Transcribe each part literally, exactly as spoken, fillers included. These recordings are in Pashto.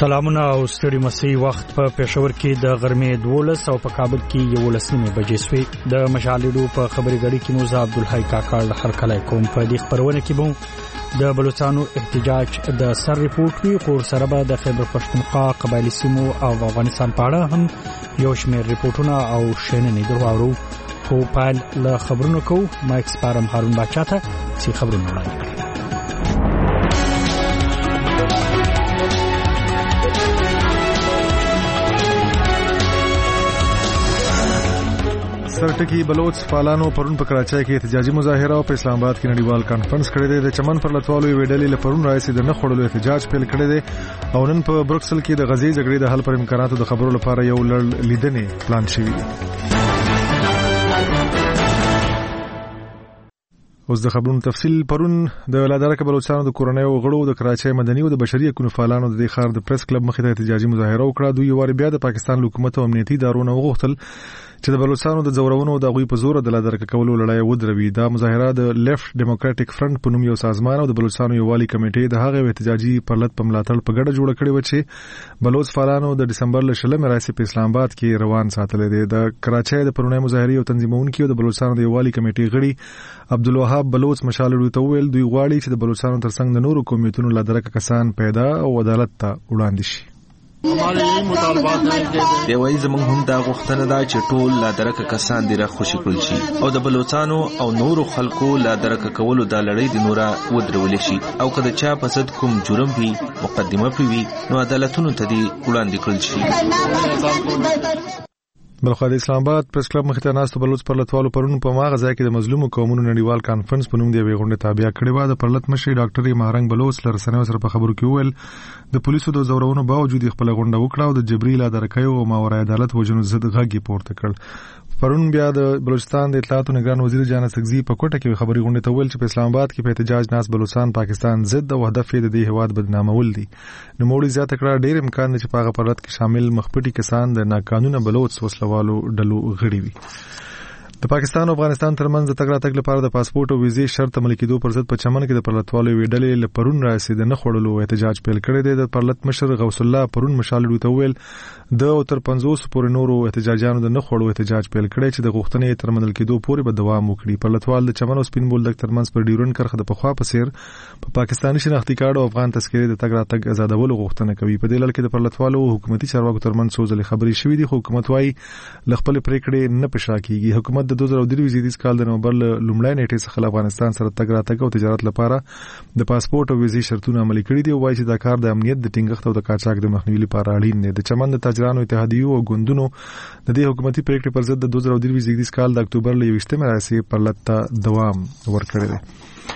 سلامونه او ستړي مسي وخت په پېښور کې د غرمې دولس او په کابل کې یولس نیمه بجې سوې. د مشالډو په خبري غړي کې موزه عبدالحی کاکړ هر کله کوم په دې خبرونه کې بو د بلوچستانو احتجاج د سر ریپورت وی خور سره به د خیبر پښتونخوا قبایلی سیمو او افغانستان په اړه هم یو شمېر ریپورتونه او شننې درواړو. خو پال له خبرونو کو مایک سپارم هارون باچاته سی خبرونه وړاندې کړي. سرټکی بلوچ فعالانو پرون په کراچۍ کې احتجاجي مظاهره او په اسلام آباد کې نړیوال کانفرنس کړی دی. د چمن پر لټوالو ویډلې له پرون راځي د نه خړلو احتجاج پیل کړی دی او نن په بروکسل کې د غزې جګړې د حل پر امکاناتو د خبرو لپاره یو لړ لیدنې پلان شوی دی. اوس د خبرونو تفصیل. پرون د ولادارک بلوچستان د کورنۍ او غړو د کراچۍ مدني او د بشري حقوقو فعالانو د ښار د پریس کلب مخې ته احتجاجي مظاهره وکړه. دوی واری بیا د پاکستان حکومت او امنیتي ادارو وغوښتل چې د بلوچستان د زورونو د غوي په زور د لادرک کولو لړۍ ودروي. دا مظاهره د لیفت ډیموکراټک فرنٹ په نوم یو سازمان او د بلوچستان یووالي کمیټې د هغه احتجاجي پرلط په ملاتړ په ګډه جوړ کړی و چې بلوچ فعالانو د دسمبر ل شلمې راځي په اسلام آباد کې روان ساتلې دي. د کراچۍ د پرونی مظاهره او تنظیمونکو د بلوچستان د یووالي کمیټې غړي عبدالوهاب بلوچ مشالډو ته ویل دوی غواړي چې د بلوچستان ترڅنګ د نورو قومیتونو لادرک کسان پیدا او عدالت ته وړاندې شي. دی وایي زمونږ هم دا غوښتنه ده چې ټول لادرک کسان دې را خوشي کړل شي او د بلوچستانو او نورو خلکو لادرک کولو د لړۍ د نورا ودرول شي او کله چا په صد کوم جرم وي مقدمه پوي نو عدالتونو ته دې وړاندې کړل شي. بلخو د اسلام آباد پریس کلب مخې ته ناستو بلوچ پرلطوالو پرون په ماغه ځای کې د مظلومو قومونو نړیوال کانفرنس په نوم دی غونډه تابع کړې و. د پرلط مشر ډاکټر مهرنګ بلوچ لرسنه سره په خبرو کې ویل د پولیسو د زورونو باوجود خپل غونډه وکړه او د جبري لادرکیو او ماورای عدالت وجنو ضد غږی پورته کړ. پرون بیا د بلوچستان د اطلاعات نگران وزیر جان سګزی په کوټه کې خبري غونډه ته ویل چې په اسلام آباد کې په احتجاج ناس بلوچستان پاکستان ضد او هدف یې د دې هواد بدنامول دي. نو موړي زیاته کړه ډېر امکان دی چې په هغه پرلط کې شامل مخپټي کسان د ناقانونه بلوچ وسلوالو ډلو غړي وي. د پاکستان او افغانستان ترمنځ د تګ راتګ لپاره د پاسپورت او ویزې شرط عملي کېدو پر ضد په چمن کې د پرلطوالو ویډلې له پرون راځي د نه خړلو احتجاج پیل کړی دی. د پرلط مشر غوث الله پرون مشالډو ته ویل د تر پنځوس پورې نورو احتجاجانو د نه خړلو احتجاج پیل کړی چې د غوښتنې تر منل کېدو پورې به دوام وکړي. پرلطوال د چمن او سپین بولدک ترمنځ پر ډیورن کرخه د پخوا په سیر په پا پاکستاني شناختی کارت او افغان تذکرې د تګ راتګ آزادولو غوښتنه کوي. په دې لړ کې د پرلطوالو حکومتي چارواکو ترمنځ څو ځلې خبرې شوې دي خو حکومت وايي ل خپل پریکړې نه پښا کیږي. حکومت د دوه زره درې کال د نومبر لومړی نیټه څخه افغانستان سره تګ راتګ او تجارت لپاره د پاسپورت او ویزې شرطونه عملي کړي دي او وايي چې دا کار د امنیت د ټینګښت او د قاچاق د مخنیوي لپاره اړین دی. د چمن د تاجرانو اتحادیو او ګوندونو د دې حکومتي پریکړې پر ضد د دوه زره درې کال د اکتوبر ل یوویشتمې راځي پرلط ته دوام ورکړی دی.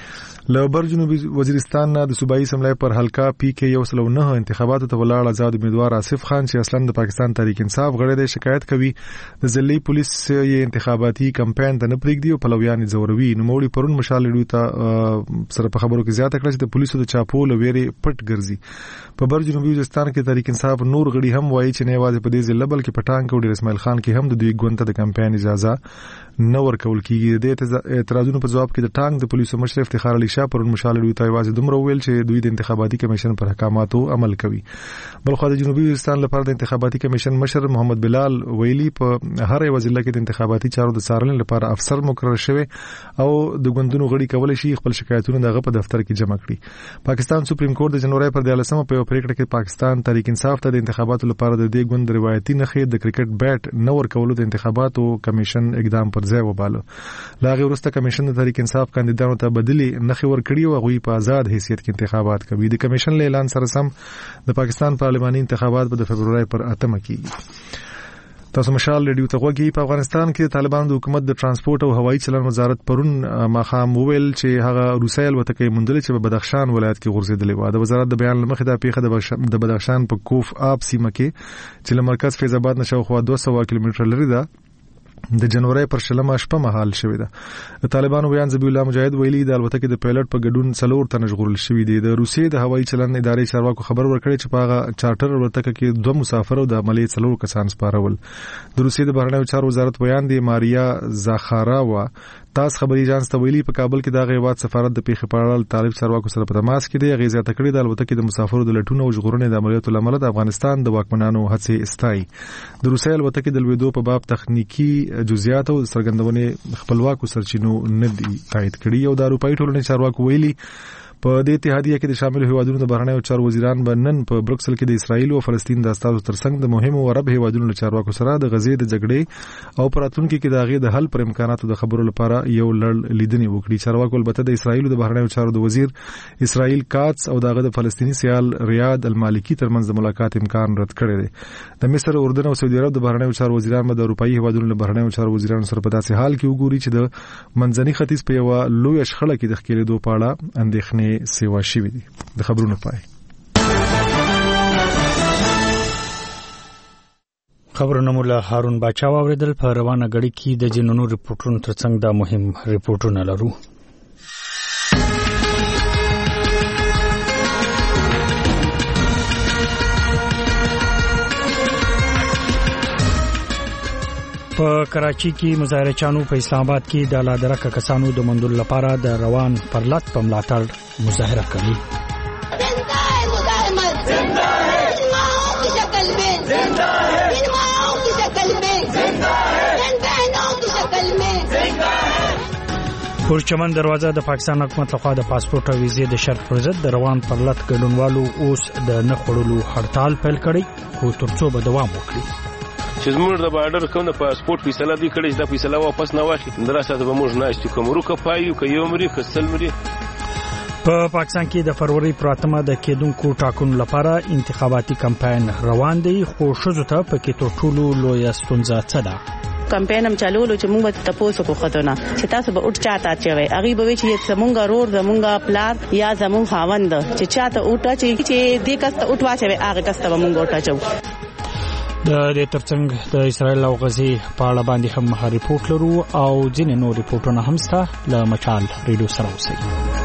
له بر جنوبي وزیرستان نه د صوبایي اسمبلی پر حلقه پی کې یو سل او نه انتخاباتو ته ولاړ آزاد امیدوار آصف خان چې اصلا د پاکستان تحریک انصاف غړی دی شکایت کوي د ځلې پولیس یې انتخاباتي کمپاین ته نه پرېږدي او پلویان زوروي. نو موړي پرون مشالډو ته سره په خبرو کې زیاته کړه چې د پولیسو د چاپو لويري پټ ګرځي. په بر جنوبي وزیرستان کې تحریک انصاف نور غړي هم وایي چې نه واځي په دې ځل بلکې پټان کې ډیر اسماعیل خان کې هم د دوی ګوند ته د کمپاین اجازه نه ورکول کیږي. د اعتراضونو په جواب کې د ټانګ د پولیسو مشر افتخار علي شاه پرون مشالډو ته واځي دومره ویل چې دوی د انتخاباتي کمیشن پر احکاماتو عمل کوي. بلخو د جنوبي وزیرستان لپاره د انتخاباتي کمیشن مشر محمد بلال ویلي په هر یو ضلع کې د انتخاباتي چارو د څارنې لپاره افسر مقرر شوی او د ګوندونو غړي کولای شي خپل شکایتونه دغه په دفتر کې جمع کړي. پاکستان سپریم کورت د جنوري پر دیارلسمه په پریکړه کې پاکستان تحریک انصاف ته د انتخاباتو لپاره د دې ګوند روایتي نخې د کرکټ بیټ نه ورکولو د انتخاباتو کمیشن اقدام پر ځای وباله. لاغه ورسته کمیشن د تحریک انصاف کاندیدانو ته بدلی نخې ورکړي او غوي په آزاد حیثیت کې انتخابات کوي. د کمیشن له اعلان سره سم د پاکستان پارلماني انتخابات په فبرवरी پر اتمه کېږي. تاسو مشال ریډیو ته غوږی. په افغانستان کې طالبانو د حکومت د ترانسپورت او هوایي چلن وزارت پرون ماخام وویل چې هغه روسي الوتکې مندل چې په بدخشان ولایت کې غورځېدلې و. د وزارت د بیان لمخې د پیښه د بدخشان په کوف آب سیمه کې چې له مرکز فیض آباد نشو خو دوه سوه کیلومتر لري ده د جنوري پر شلمه شپه مهال شوې ده. د طالبانو بیان ذبیح الله مجاهد ویلي د الوتکې د پایلټ په ګډون څلور تنه ژغورل شوي دي. د روسیې د هوایي چلن ادارې چارواکو خبر ورکړی چې په هغه چارټر الوتکه کې دوه مسافر او د عملیې څلور کسان سپارول. د روسیې د بهرنیو چارو وزارت بیان دی ماریا زاخاراوا تاس خبري جانس تویلی په کابل کې د غیبات سفارت د پیښې په اړه طالب چارواکو سره په تماس کې دی. غیزه تکړه د الوتکې د مسافرو د لټون او ژغورنې د عملیاتو لامل د افغانستان د واکمنانو هڅې استای. د روسي الوتکې د لویدو په باب تخنیکی جزئیات او څرګندونې خپلواکو سرچینو نه دي تایید کړي او د اروپאי ټولنې چارواکو ویلي په دې اتحادیه کې د شامل هیوادونو د بهرنیو چارو وزیران به نن په بروکسل کې د اسرایل او فلسطین د استازو ترڅنګ د مهمو عرب هیوادونو له چارواکو سره د غزې د جګړې او پراتونکو کې د هغې د حل پر امکاناتو د خبرو لپاره یو لړ لیدنې وکړي. چارواکو البته د اسرایل د بهرنیو چارو د وزیر اسرائیل کاتس او دغه د فلسطینی سیال ریاض المالکی ترمنځ د ملاقات امکان رد کړی دی. د مصر، اردن او سعودي عرب د بهرنیو چارو وزیران به د اروپאי هیوادونو له بهرنیو چارو وزیرانو سره په داسې حال کې وګوري چې د منځني ختیځ په یو لوی شخړه کې د ښکېلېدو په اړه اندېښنې سیوا شوي. د خبرونو پای خبرونه مولا هارون باچا واوریدل. په روانه غړي کې د جنونو ریپورتونو ترڅنګ دا مهم ریپورتونه لرو. په کراچي کې مظاهره چانو په اسلام آباد کې د لادرکه کسانو د مندول لپاره د روان پرلط په ملاتړ مظاهره کوي. زنده ہے مزاحمت، زنده ہے ماؤں کی شکل میں، زنده ہے ان ماؤں کی شکل میں، زنده ہے ان بہنوں کی شکل میں، زنده ہے. پرچمن دروازه د پاکستان حکومت لخوا د پاسپورت او ویزې د شرط پر ضد د روان پرلط ګډونوالو اوس د نه خړلو هړتال پیل کړی خو ترڅو به دوام وکړي. چې زموږ د بارډر کوم د پاسپورت فیصله دی کړي چې د فیصله واپس نه واخلي دراسته به موږ نه استو کوم روکه پایو که یو مری خصل مری. په پاکستان کې د فروری پراتمه د کېدونکو ټاکنو لپاره انتخاباتي کمپاین روان دی خو شزو ته په کې تر ټولو لوی ستونزه څه ده؟ کمپاین هم چالوولو چې موږ ته تاسو کو خدونه چې تاسو به اټ چاته چوي اغي به چې زمونږ رور زمونږ پلان یا زمونږ خاوند چې چاته اټ چې چې دې کسته اټ واچوي هغه کسته به موږ اټ چو. د دې ترڅنګ د اسرائیل او غزې په اړه باندې هم ریپورت لرو او ځینې نور ریپورتونه هم سته له مچال ریډیو سره اوسئ.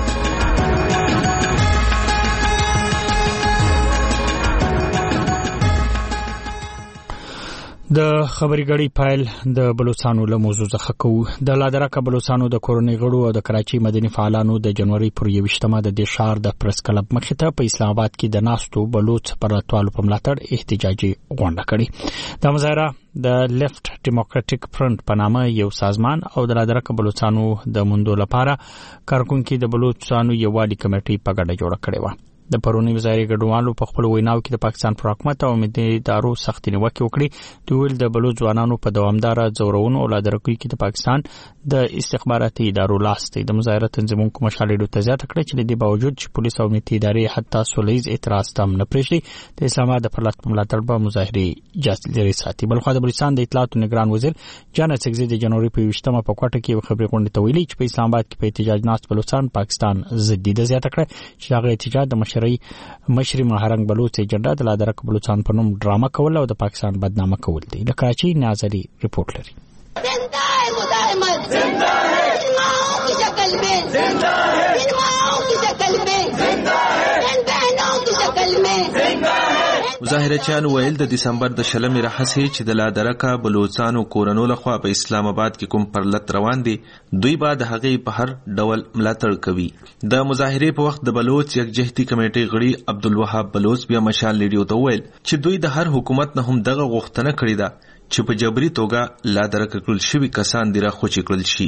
د خبري غړي پایل د بلوچستانو له موضوع څخه کوو. د لادرکه بلوچستانو د کورنۍ غړو او د کراچي مدني فعالانو د جنوري پر یوشتمه د دې شهر د پریس کلب مخې ته په اسلام آباد کې د ناستو بلوچ پراتوالو په ملاتړ احتجاجي غونډه کړې. د مظاهره د لیفت ډیموکراټیک فرنٹ په نامه یو سازمان او د لادرکه بلوچستانو د موندو لپاره کارکونکو د بلوچستانو یووالي کمیټې په ګډه جوړه کړې و. د پرونی وزاري ګډوالو په خپل ویناو کې د پاکستان پر حکومت او مدني ادارو سخت نیوکه وکړي. دوی ول د بلوچ ځوانانو په دوامدار زورونو او لادرکوي کې د پاکستان د استخباراتي ادارو لاس دی. د مظاهره تنظیمونکو مشالېدو ته زیاته کړې چې د باوجود چې پولیس او مدني ادارې حتی سولېز اعتراض تم نه پرېږدي د اسلام آباد د پرلط ملاتړ په مظاهره اجازه لري ساتي. بلخو د بلوچستان د اطلاعات نگران وزیر جان سګزي د جنوري په یوشتمه په کوټه کې خبري غونډه ته ویلي چې په اسلام آباد کې په احتجاج ناست بلوچستان پاکستان ضد دي. زیاته کړه چې هغه احتجاج د مشري مشري مهرنګ بلوچ ایجنډا د لادرک بلوچستان په نوم ډرامه کول او د پاکستان بدنامه کول دي. د کراچي ناظري ریپورت لري. زنده ہے مزاحمت، زنده ہے ان ماؤں کی شکل میں، زنده ہے ان ماؤں کی شکل میں، زنده ہے ان بہنوں کی شکل میں، زنده ہے. مظاهره چان ویل د دسمبر د شلمې راهسې چې د لادرکه بلوچستانو کورنو لخوا په اسلام آباد کې کوم پرلط روان دي دوی به د هغې په هر ډول ملاتړ کوي. د مظاهرې په وخت د بلوچ یکجهتي کمیټې غړي عبدالوهاب بلوچ بیا مشال ریډیو ته ویل چې دوی د هر حکومت نه هم دغه غوښتنه کړې ده چې په جبري توګه لادرکه کړل شوي کسان دې راخوچې کړل شي.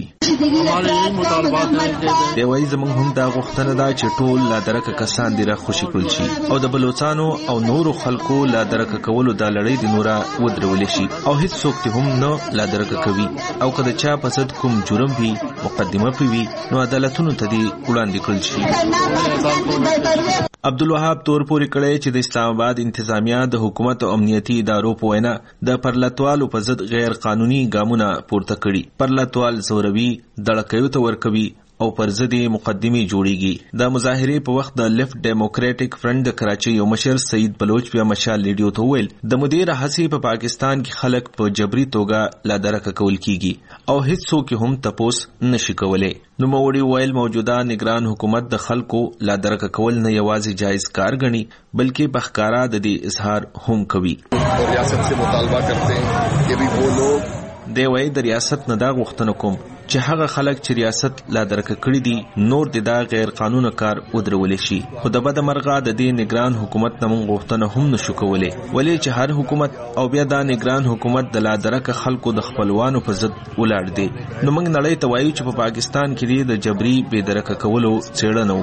دی وایي زموږ هم دا غوښتنه ده چې ټول لادرکه کسان دې راخوچې کړل شي او د بلوچستانو او نورو خلکو لادرکه کولو دا لړۍ د نوره ودرولې شي او هیڅ څوک ته هم نه لادرکه کوي او که د چا په ضد کوم جرم وي مقدمه پرې وي نو عدالتونو ته دې وړاندې کړل شي. عبدالوهاب تور پورې کړی چې د اسلام آباد انتظامیه د حکومت او امنیتي ادارو په وینا د پرلطوالو په ضد غیر قانوني ګامونه پورته کړي. پرلطوال زوروي دړکیو ته ورکوي او پر ضد مقدمه جوړیږي. د مظاهرې په وخت د لیفت ډیموکراټیک فرنٹ د کراچي یو مشر سعید بلوچ بیا مشال ریډیو ته ویل د مدیر هڅې په پاکستان کې خلک په جبري توګه لادرکه کول کیږي او هیڅ څوک هم تپوس نشي کولای. نو موړي ویل موجوده نگران حکومت د خلکو لادرکه کول نه یوازې جایز کار غني بلکې بخکارا د دې اظهار هم کوي. ریاست سے مطالبه کرتے ہیں کہ بھی وہ لوگ دی وای د ریاست نه دا غوښتنه کوم چې هغه خلک چې ریاست لا درک کړی دي نور د دا غیر قانوني کار ودرول شي. خو د بد مرغه د دې نگران حکومت نه مونږ غوښتنه هم نشو کولای ولې چې هر حکومت او بیا دا نگران حکومت د لا درک خلکو د خپلوانو په ضد ولاړ دي. نو موږ نړۍ ته وایو چې په پاکستان کې د جبري بې درک کولو څېړنه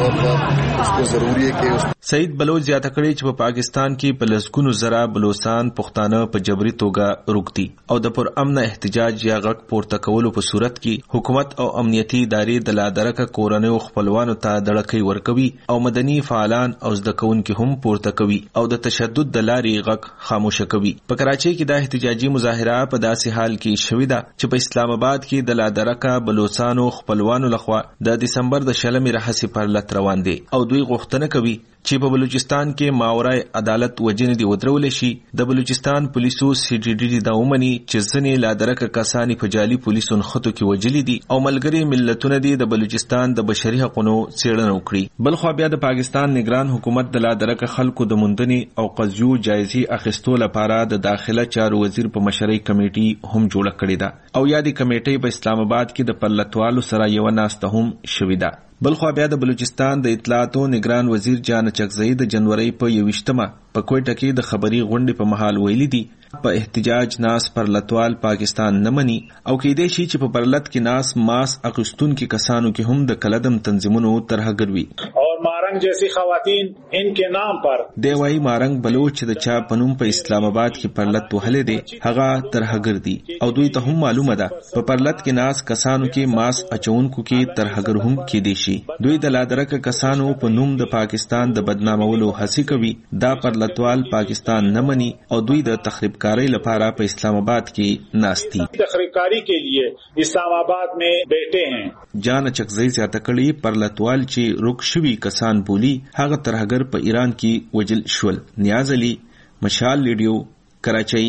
وکړي. سعید بلوچ زیاته کړی چې په پاکستان کې په لسګونو زره بلوچستان پښتانه په جبري توګه روکتي او د پر امن احتجاج یا غږ پورته کولو په صورت کې حکومت او امنیتي ادارې د لا درک کورنۍ خپلوانو ته دړکې ورکوي او مدني فعالان او زده کوونکي هم پورته کوي او د تشدد د لارې غږ خاموشه کوي. په کراچۍ کې د احتجاجي مظاهره په داسې حال کې شوې ده چې په اسلام آباد کې د لا درک بلوچستانو خپلوانو لخوا د دسمبر د شلمې راهیسې پر لټ روان دي او دوی غوښتنه کوي چې په بلوچستان کې ماورای عدالت وجنې دی ودرول شي. د بلوچستان پولیسو سی ډي ډي دا ومني چې ځنې لا درک کسانی په جالي پولیسو خطو کې وجلي دي او ملګری ملتونه دي د بلوچستان د بشري حقوقو څېړنه وکړي. بل خو بیا د پاکستان نگران حکومت د لا درک خلکو د موندنې او قضیو جایزي اخیستو لپاره د داخله چارو وزیر په مشرۍ کمیټي هم جوړه کړې ده او یا د کمیټې په اسلام آباد کې د پرلتوالو سره یو ناسته هم شوې ده. بل خو بیا د بلوچستان د اطلاعاتو نگران وزیر جان چکزئی د جنوري په یوویشتمه په کوټه کې د خبري غونډې په محل ویلي دي په احتجاج ناس پر لتوال پاکستان نه مني او کېدې شي چې په پرلت کې ناس ماس اغستون کې کسانو کې هم د کلدم تنظیمونو ترهګر وي. اور مارنگ جیسی خواتین ان کے نام پر دی وايي مارنگ بلوچ د چا پنوم په اسلام آباد کې پرلت وهلې دي هغه ترهګر دي او دوی ته هم معلومه ده په پرلت کې ناس کسانو کې ماس اچونکو کې ترهګر هم کېدې شي. دوی د لا درک کسانو په نوم د پاکستان د بدنامولو هڅه کوي. دا پرلتوال پاکستان نه مني او دوی د تخریب کاری لپاره په اسلام آباد کې ناشتي تخریب کاری کے لیے اسلام آباد میں بیٹھے ہیں. جان چکزئی زیاته کړي پرلتوال چې روک شوي کسان بولی هغه ترهګر په ایران کې وجل شول. نیاز علي، مشال ریډیو، کراچۍ.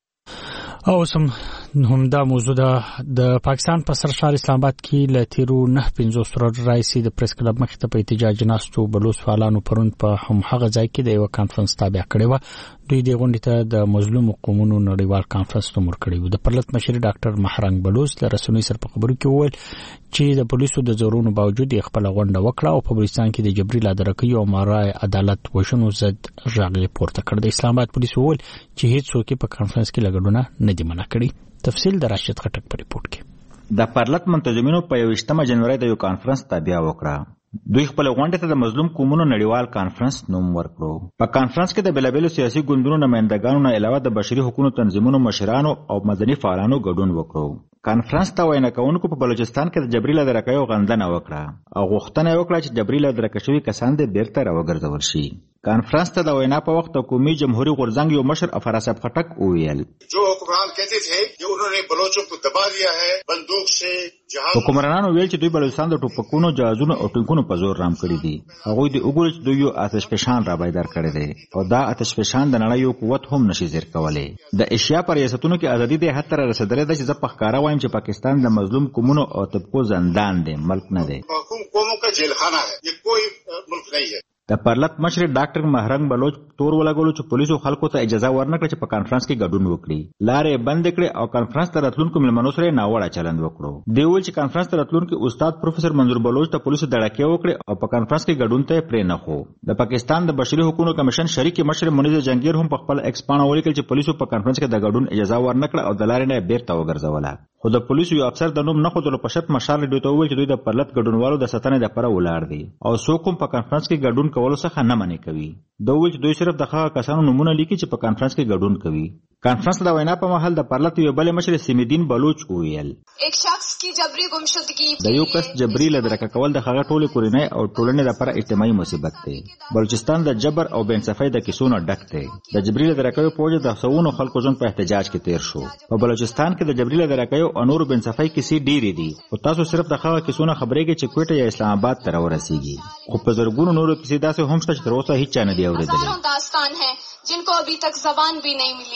او سم همدا موضوع ده د پاکستان په سرشار اسلام آباد کې ل تیرو نه پنځوس ورځې راځي د پریس کلب مخې ته په احتجاج ناستو بلوچ فعالانو پروند په هم هغه ځای کې د یو کانفرنس تابع کړی و. دوی د غونډې ته د مظلوم قومونو نړیوال کانفرنس نوم ورکړی و. د پرلت مشر ډاکټر محرنګ بلوچ له رسنۍ سره په خبرو کې وویل چې د پولیسو د زورونو باوجود یې خپل غونډه وکړه او په بلوچستان کې د جبري لا درکۍ او مارای عدالت وشنو ضد ژغې پورته کړ. د اسلام آباد پولیسو وویل چې هیڅ څوک په کانفرنس کې لګډونه نه دی منع کړی. تفصیل در راشد خټک په ریپورت کې. د پرلت منتظمینو په یوویشتمه جنوري د یو کانفرنس تابع وکړه. دوی خپل غونډه ته د مظلوم قومونو نړیوال کانفرنس نوم ورکړو. په کانفرنس کې د بېلابېلو سیاسي ګوندونو نمائندګانو نه علاوه د بشري حقوقو تنظیمونو مشرانو او مدني فعالانو ګډون وکړو. کانفرنس ته وینا کوونکو په بلوچستان کې د جبري لا درکۍ غندنه وکړه او غوښتنه وکړه چې جبري لا درکه شوي کسان دې بیرته راوګرځول شي. کانفرنس ته د وینا په وخت قومي جمهوریت غورځنګ یو مشر افراسب خټک وویل جو حکمران کہتے تھے کہ انہوں نے بلوچوں کو دبا دیا ہے بندوق سے جہاز. حکمرانانو ویل چې دوی بلوچستان د ټوپکونو جهازونو او ټینکونو په زور رام کړی دي. هغوی د وګوري چې دوی یو آتش فشان را بیدار کړی دی او دا آتش فشان د نړۍ یو قوت هم نشي زیر کولی. د ایشیا پر ریاستونو کې ازادي د حتی را رسیدلې ده چې زه په ښکاره وایم چې پاکستان د مظلوم قومونو او طبقو زندان دی، ملک نه دی. کوم قوموں کا جیل خانہ ہے، یہ کوئی ملک نہیں ہے. د پرلت مشر ډاکټر محرنګ بلوچ تور ولګولو چې پولیسو خلکو ته اجازه ورنکړه چې په کانفرنس کې ګډون وکړي. لارې بند کړې او کانفرنس ته راتلونکو مېلمنو سره ناوړه چلند وکړو. دی ویل چې کانفرنس ته راتلونکي استاد پروفیسور منظور بلوچ ته پولیسو دړکې وکړې او په کانفرنس کې ګډون ته پرې نه خو. د پاکستان د بشري حقوقو کمیشن شریک مشر منیز جنگیر هم په خپل ایکس پاڼه ولیکل چې پولیسو په کانفرنس کې د ګډون اجازه ورنکړه او د لارې نه بیرته وګرځوله. خو د پولیسو یو افسر د نوم نه ښودلو په شرط مشال ریډیو ته وویل چې دوی د پرلت ګډونوالو د ساتنې دپاره ولاړ دي او څوک هم په کانفرنس کې ګډون کولو څخه نه منع کوي. دا وویل چې دوی صرف د هغه کسانو نومونه لیکي چې په کانفرنس کې ګډون کوي. کانفرنس د وینا په مهال د پرلت یو بل مشر سیمدین بلوچ وویل ایک شخص کی جبری گمشدگی د یو کس جبري لدرکه کول د هغه ټولې کورنۍ او ټولنې لپاره اجتماعي مصیبت دی. بلوچستان د جبر او بې انصافۍ د کیسو نه ډک دی. د جبري لدرکې په وجه د سوونو خلکو ژوند په احتجاج کې تیر شو. په بلوچستان کې د جبري لدرکې او نورو بې انصافۍ کیسې ډېرې دي او تاسو صرف د هغه کیسو نه خبرېږئ چې کوټه یا اسلام آباد ته راورسېږي. خو په زرګونو نورو کیسې داسې هم شته چې تر اوسه هیڅ چا نه دي اورېدلې. داستان ہے جن کو ابھی تک زبان بھی نہیں ملی.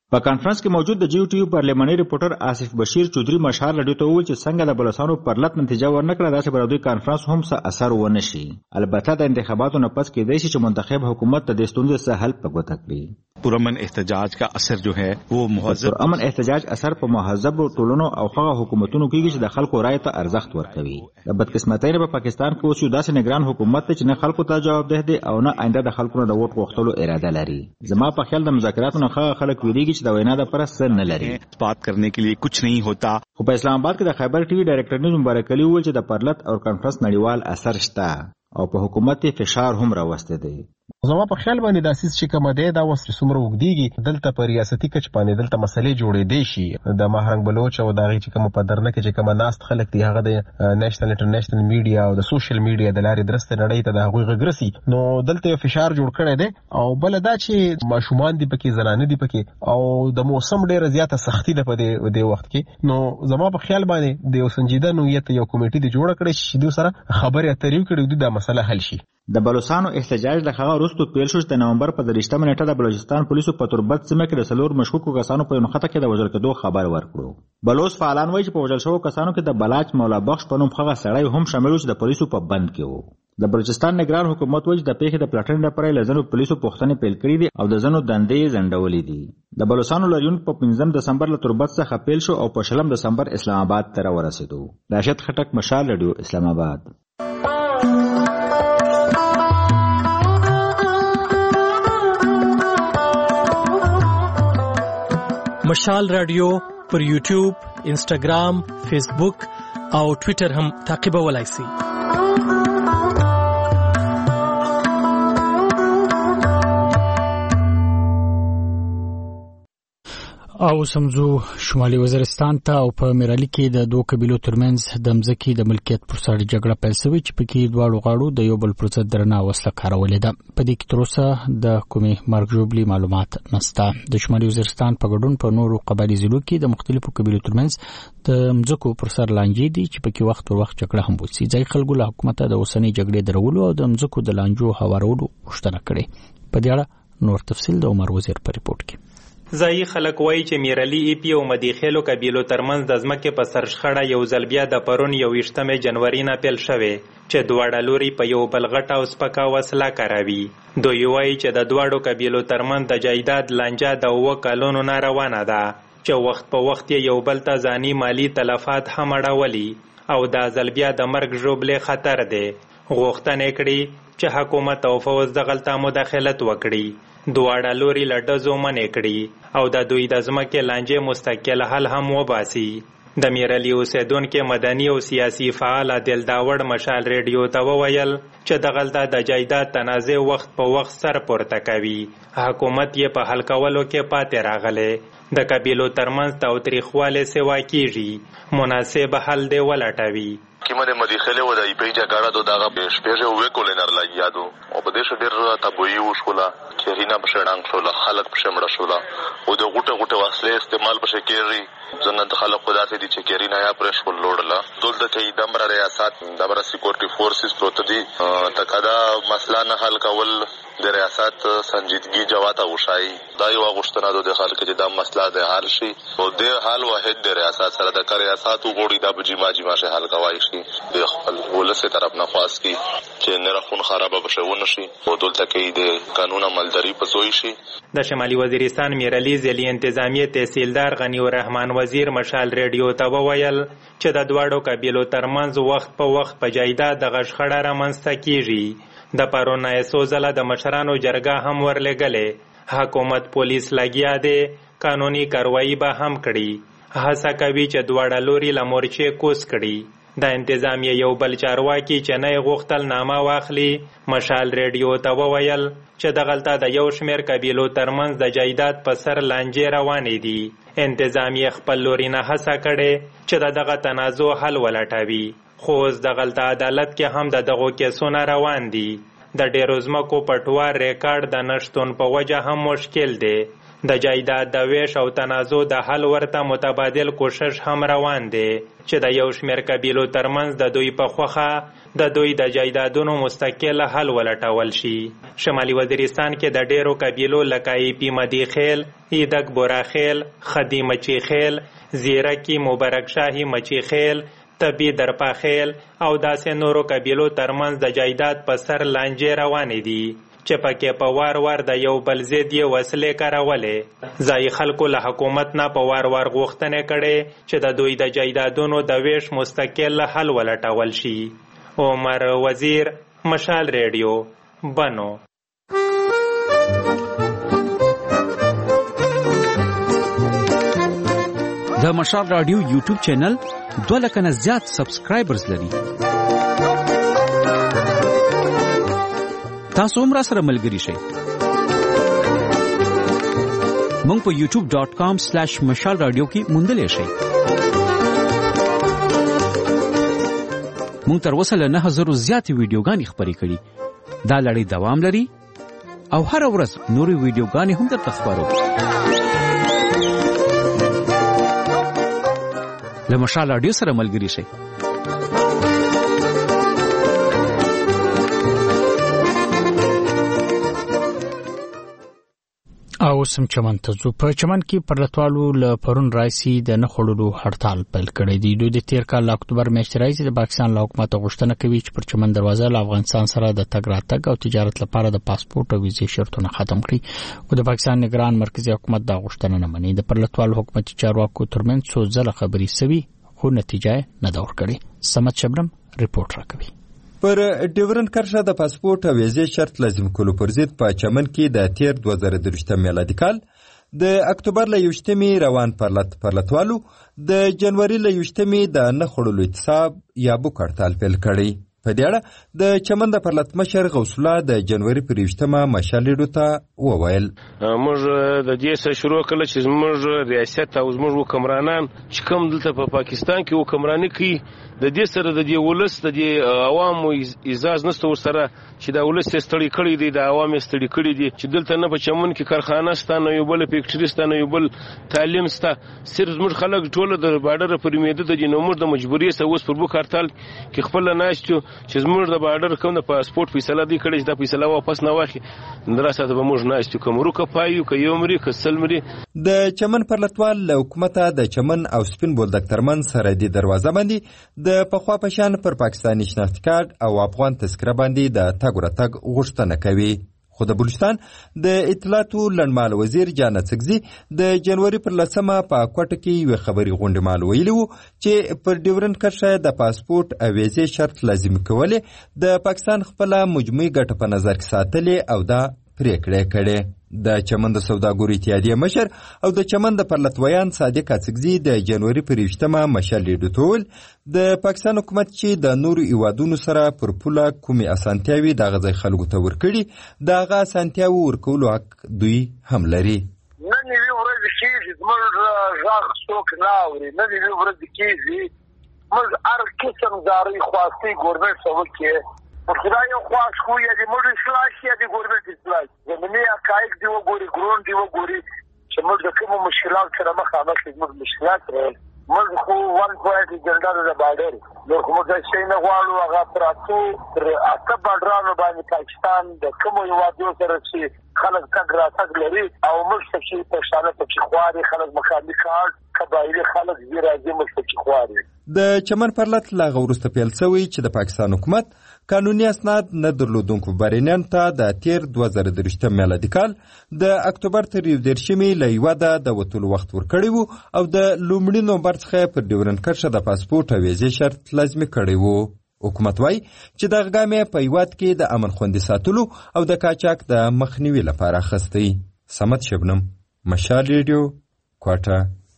په کانفرنس کې موجود د جی ټي یو پارلماني ریپورټر آصف بشیر چودري مشال رادیو ته وویل چې څنګه د بلوچستان پر لټ نتیجه ورنکړه داسې به د دوی کانفرنس هم څه اثر ونه شي. البته د انتخاباتو نه پس کېدای شي چې منتخب حکومت ته د ستونزې څه حل په ګوته کړي. پرامن احتجاج کا اثر جو ہے وہ مهذب پرامن احتجاج اثر په مهذب ټولنو او هغه حکومتونو کې چې د خلکو رائے ته ارزښت ورکوي. د بدقسمتۍ نه په پاکستان کې اوس یو داسې نگران حکومت دی چې نه خلکو ته جوابدeh دی او نه آینده د خلکو نه د ووټ غوښتلو اراده لري. زما په خیال د مذاکراتو نه هغه خلک ویریږي چې د وینا د پرس نه لري. بات کرنے کے لیے کچھ نہیں ہوتا. خو په اسلام آباد کې د خیبر ټي وي ډایرکټر نیوز مبارک علي وویل چې د پرلط او کانفرنس نړیوال اثر شته او په حکومت فشار هم راوسته دی. زما په خیال باندې د اساس چې کومه دی دا اوس څومره وګديږي دلته په ریاستي کچ باندې دلته مسلې جوړې دي شي د مهرنګ بلوچ او دغه چې کوم په درنه کې چې کوم ناست خلک دی هغه د نېشنل انټرنیشنل میډیا او د سوشل میډیا د لارې درسته نړۍ ته د هغوی غږرسي نو دلته فشار جوړ کړی دی او بل دا چې ماشومان دي پکې زنانه دي پکې او د موسم ډیره زیاته سختی ده په دې وخت کې نو زما په خیال باندې د یو سنجیده نوعیت یو کمیټه دی جوړ کړی چې دوی سره خبرې اترې وکړي د مسله حل شي. د بلوچستان احتجاج د هغه وروسته پیل شو چې د نومبر په درېشتمه نیټه د بلوچستان پولیسو په تربت سیمه کې د څلور مشکوکو کسانو په نښته کې د وژل کېدو خبر ورکړو. بلوچ فعالان وایي چې په وژل شوو کسانو کې د بلاچ مولا بخش په نوم هغه سړی هم شامل و چې د پولیسو په بند کې و. د بلوچستان نگران حکومت وایي چې د پیښې د پلټنې لپاره له ځینو پولیسو پوښتنې پیل کړي دي او د ځینو دندې ځنډولې دي. د بلوچستان لاریون په پنځم دسمبر له تربت څخه پیل شو او په شلم دسمبر اسلام آباد ته ورسېدو. راشد خټک، مشال رادیو، اسلام آباد. مشال رادیو پر یوټیوب، انسټاګرام، فیسبوک او ټویټر هم تعقیبولای شئ. او سمزو شمالي وزیرستان ته او په میرالي کې د دوه قبیلو ترمنځ د مځکې د ملکیت پر سر جګړه پیل شوې چې پکې دواړو غاړو د یو بل پر ضد درنه وسله کارولې ده. په دې کې تر اوسه د کومې مرګ ژوبلي معلومات نشته. د شمالي وزیرستان په ګډون په نورو قبایلي ضلعو کې د مختلفو قبیلو ترمنځ د مځکو پر سر لانجې دي چې پکې وخت پر وخت جګړه هم وشي. ځای خلکو له حکومت د اوسنۍ جګړې درولو او د مځکو د لانجو هوارولو غوښتنه کړې. په دې اړه نور تفصیل د عمر وزیر په ریپورت کې. ځایي خلک وایي چې میرالي ای پی او مدیخیلو قبیلو ترمنځ د ځمکې په سر شخړه یو ځل بیا د پرون یوویشتمې جنوري نه پیل شوې چې دواړه لوري په یو بل غټه او سپکه وسله کاروي. دوی وایي چې د دواړو قبیلو ترمنځ د جایداد لانجه د اووه کلونو نه روانه ده چې وخت په وخت یې یو بل ته ځاني مالي تلفات هم اړولي او دا ځل بیا د مرګ ژوبلې خطر دی. غوښتنې کړي چې حکومت او فوز دغلته مداخلت وکړي. دواړه لوري له ډزو منې کړي او د دوی د ځمکې لانجې مستقل حل هم وباسي. د میرالي اوسیدونکو مدني او سیاسي فعال عادل داوړ مشال ریډیو ته وویل چې دغلته د جایداد تنازع وخت په وخت سر پورته کوي. حکومت یې په حل کولو کې پاتې راغلی. د قبیلو ترمنځ تاوتریخوالی سوا کیږي. مناسب حل دی ولټوي. کیمه د مدیخله و د ایپی جګړه د دغه شپږ وې کولنر لګیادو او په دې شو ډېر تبوی وشوله چې هینا په شړنګ شو خلک په شمړه شوله او د غټه غټه وسلې استعمال په شکرې ځنه د خلک خداسې دي چې کېرینا یا پرش ول لوړله دولت کې دمر ریاست دمر سکیورټي فورسز پروت دي تکدا مسله نه حل کول د ریاست سنجیدګي جواته وشای دا یو غوښتنه د خلک چې دا مسله د حل شي او د حل واحد د ریاست سره د ریاست وګړي د بجما جما شي حل کوي شي د خپل ولسه طرف نه خاص کی چې نه رخون خراب بشونه شي او دولت کې د قانون عملداري پسوي شي. د شمالي وزیرستان میرالي ځلي انتظامیه تحصیلدار غنی الرحمن وزیر مشال ریډیو ته وویل چې د دواړو قبیلو ترمنځ وخت په وخت په جایداد د غشخړه رامنځته کیږي. د پرون ایسو ځله د مشرانو جرګه هم ورلګلې. حکومت پولیس لګیا دی، قانوني کاروایی به هم کړي. هڅه کوي چې دواړه لوري له مورچې کوز کړي. د انتظامیه یو بل چارواکي چې نه غوښتل نامه واخلي مشال ریډیو ته وویل چې دغلته د یو شمېر قبیلو ترمنځ د جایداد په سر لانجې روانې دي. انتظامیه خپل لوري نه هڅه کړې چې د دغه تنازع حل ولټوي. خو اوس دغلته عدالت کې هم د دغو کیسونه روان دي. د ډېرو ځمکو پټوار ریکارډ د نشتون په وجه هم مشکل دی. د جایداد د ویش او تنازع د حل ورته متبادل کوشش هم روان دی چې د یو شمېر قبیلو ترمنځ د دوی په خوښه د دوی د جایدادونو مستقل حل ولټول شي. شمالي وزیرستان کې د ډیرو قبیلو لکه ایپی مدی خیل، ایدک بورا خیل، خدی مچی خیل، زیرکی مبارک شاهی مچی خیل، طبی درپا خیل او داسې نورو قبیلو ترمنځ د جایداد په سر لانجې روانې دي چې پکې په وار وار د یو بل ضد یې وسلې کارولې. ځایي خلکو له حکومت نه په وار وار غوښتنې کړې چې د دوی د جایدادونو د ویش مستقل حل ولټول شي. عمر وزیر، مشال ریډیو، بنو. د مشال رادیو یوټیوب چینل دوه لکه نه زیات سبسکرایبرز لري. تاسو هم را سره ملګري شئ. مونږ په یوټیوب ډاٹ کام سلیش مشال رادیو کې موندلی شئ. مونږ تر اوسه له نه زرو زیاتې ویډیوګانې خپرې کړي. دا لړۍ دوام لري او هره ورځ نورې ویډیوګانې هم درته خپروو. له مشال رادیو سره ملګري شئ. او سم چمن ته ځو. په چمن کې پرلتوالو له پرون راځي د نه خړلو هړتال پیل کړی دی. دوی د تیر کال اکتوبر میاشتې راځي د پاکستان له حکومت غوښتنه کوي چې پر چمن دروازه له افغانستان سره د تګ راتګ او تجارت لپاره د پاسپورت او ویزې شرطونه ختم کړي. خو د پاکستان نگران مرکزی حکومت دا غوښتنه نه مني. د پرلتوالو حکومتي چارواکو ترمنځ څو ځله خبري سوي خو نتیجه نه دا ورکړي. سمت شبرم ریپورت راکوي. پر ډیورن کرښه د پاسپورت او ویزې شرط لازم کولو پر ضد په چمن کې د تیر دوه زره درویشتم میلادي کال د اکتوبر له یوشتمې روان پرلت پرلتوالو د جنوري له یوشتمې د نه خړلو اعتصاب یا بوک هړتال پیل کړی. په دې اړه د چمن د پرلت مشر غوث الله د جنوري پر یوشتمه مشال ریډیو ته وویل موږ د دې سره شروع کړل چې موږ ریاست او موږ حکمرانان چې کوم دلته په پاکستان کې حکمرانی کوي د دې سره د دې ولس د دې عوامو اعزاز نشته ورسره چې دا ولس ستړي کړي دي، د عوام ستړي کړي دي چې دلته نه په چمن کې کارخانه ستانه یو بل فیکټری ستانه یو بل تعلیم ستا صرف موږ خلک ټول د بارډر پر میده د جنومر د مجبوری سره اوس پر بوک هړتال کې خپل ناشته چې موږ د بارډر کوم د پاسپورت فیصله دی کړي چې دا فیصله واپس نه واخلي دراسته به موږ ناشته کوم روکه پایو کې یو مری کسل مری. د چمن پرلتوال له حکومت د چمن او سپین بولدک ترمن سره د دروازه باندې د پخوا پشان پر پاکستاني شناختی کارت او افغان تذکره باندې د تګ راتګ غوښتنه کوي. خو د بلوچستان د اطلاعاتو لنډمهاله وزیر جان اڅکزي د جنوري پر لسمه په کوټه کې یوه خبري غونډه مال ویلي وو چې پر ډیورن کرښه د پاسپورت او ویزې شرط لازم کولې د پاکستان خپل مجموعي ګټه په نظر کې ساتلې او دا پریکړه کړې. د چمن د سوداګرو اتحادیه مشر او د چمن د پرلتویان صادق اڅکزي د جنوري پر یوشتمه مشال ریډیو ته وویل د پاکستان حکومت چې د نورو هیوادونو سره پر پوله کومې اسانتیاوې دغه ځای خلکو ته ورکړي د هغه اسانتیاوو ورکولو حق دوی هم لري. نن یوې ورځې کېږي زموږ غږ څوک نه اوري، نن یوې ورځې کېږي موږ هر قسم زارۍ خواستې ګورنمنټ ته وکړې خدای یو خواست خو یا د موږ اصلاح شي یا د ګورنمنټ اصلاح زمیني حقایق دی وګوري ګرون دی وګوري چې موږ د کومو مشکلات سره مخامخ یو موږ مشکلات لرو. موږ خو وان پوینټ اجنډا د بارډر نو کوم د شي نه غواړو هغه پراتو تر اته بارډرانو باندې پاکستان د کومو هیوادونو سره چې خلک تګ راتګ لري او موږ چې په شانه په خواري خلک مخامخ کارت قبایلی خلک زی راځي موږ چې خواري. د چمن پرلت لا غورسته پیل شوی چې د پاکستان حکومت قانوني اسناد نه درلودونکو بارینان ته د تیر دوه زره درویشتم میلادي کال د اکتوبر تر یو دېرشمې له یوه د وتلو وخت ورکړی وو او د لومړي نومبر څخه پر ډیورن کرښه د پاسپورت او ویزې شرط لازمي کړی وو. حکومت وایي چې دغه ګام یې په هیواد کې د امن خوندي ساتلو او د قاچاق د مخنیوي لپاره اخیستی. سمت شبنم، مشال ریډیو، کوټه.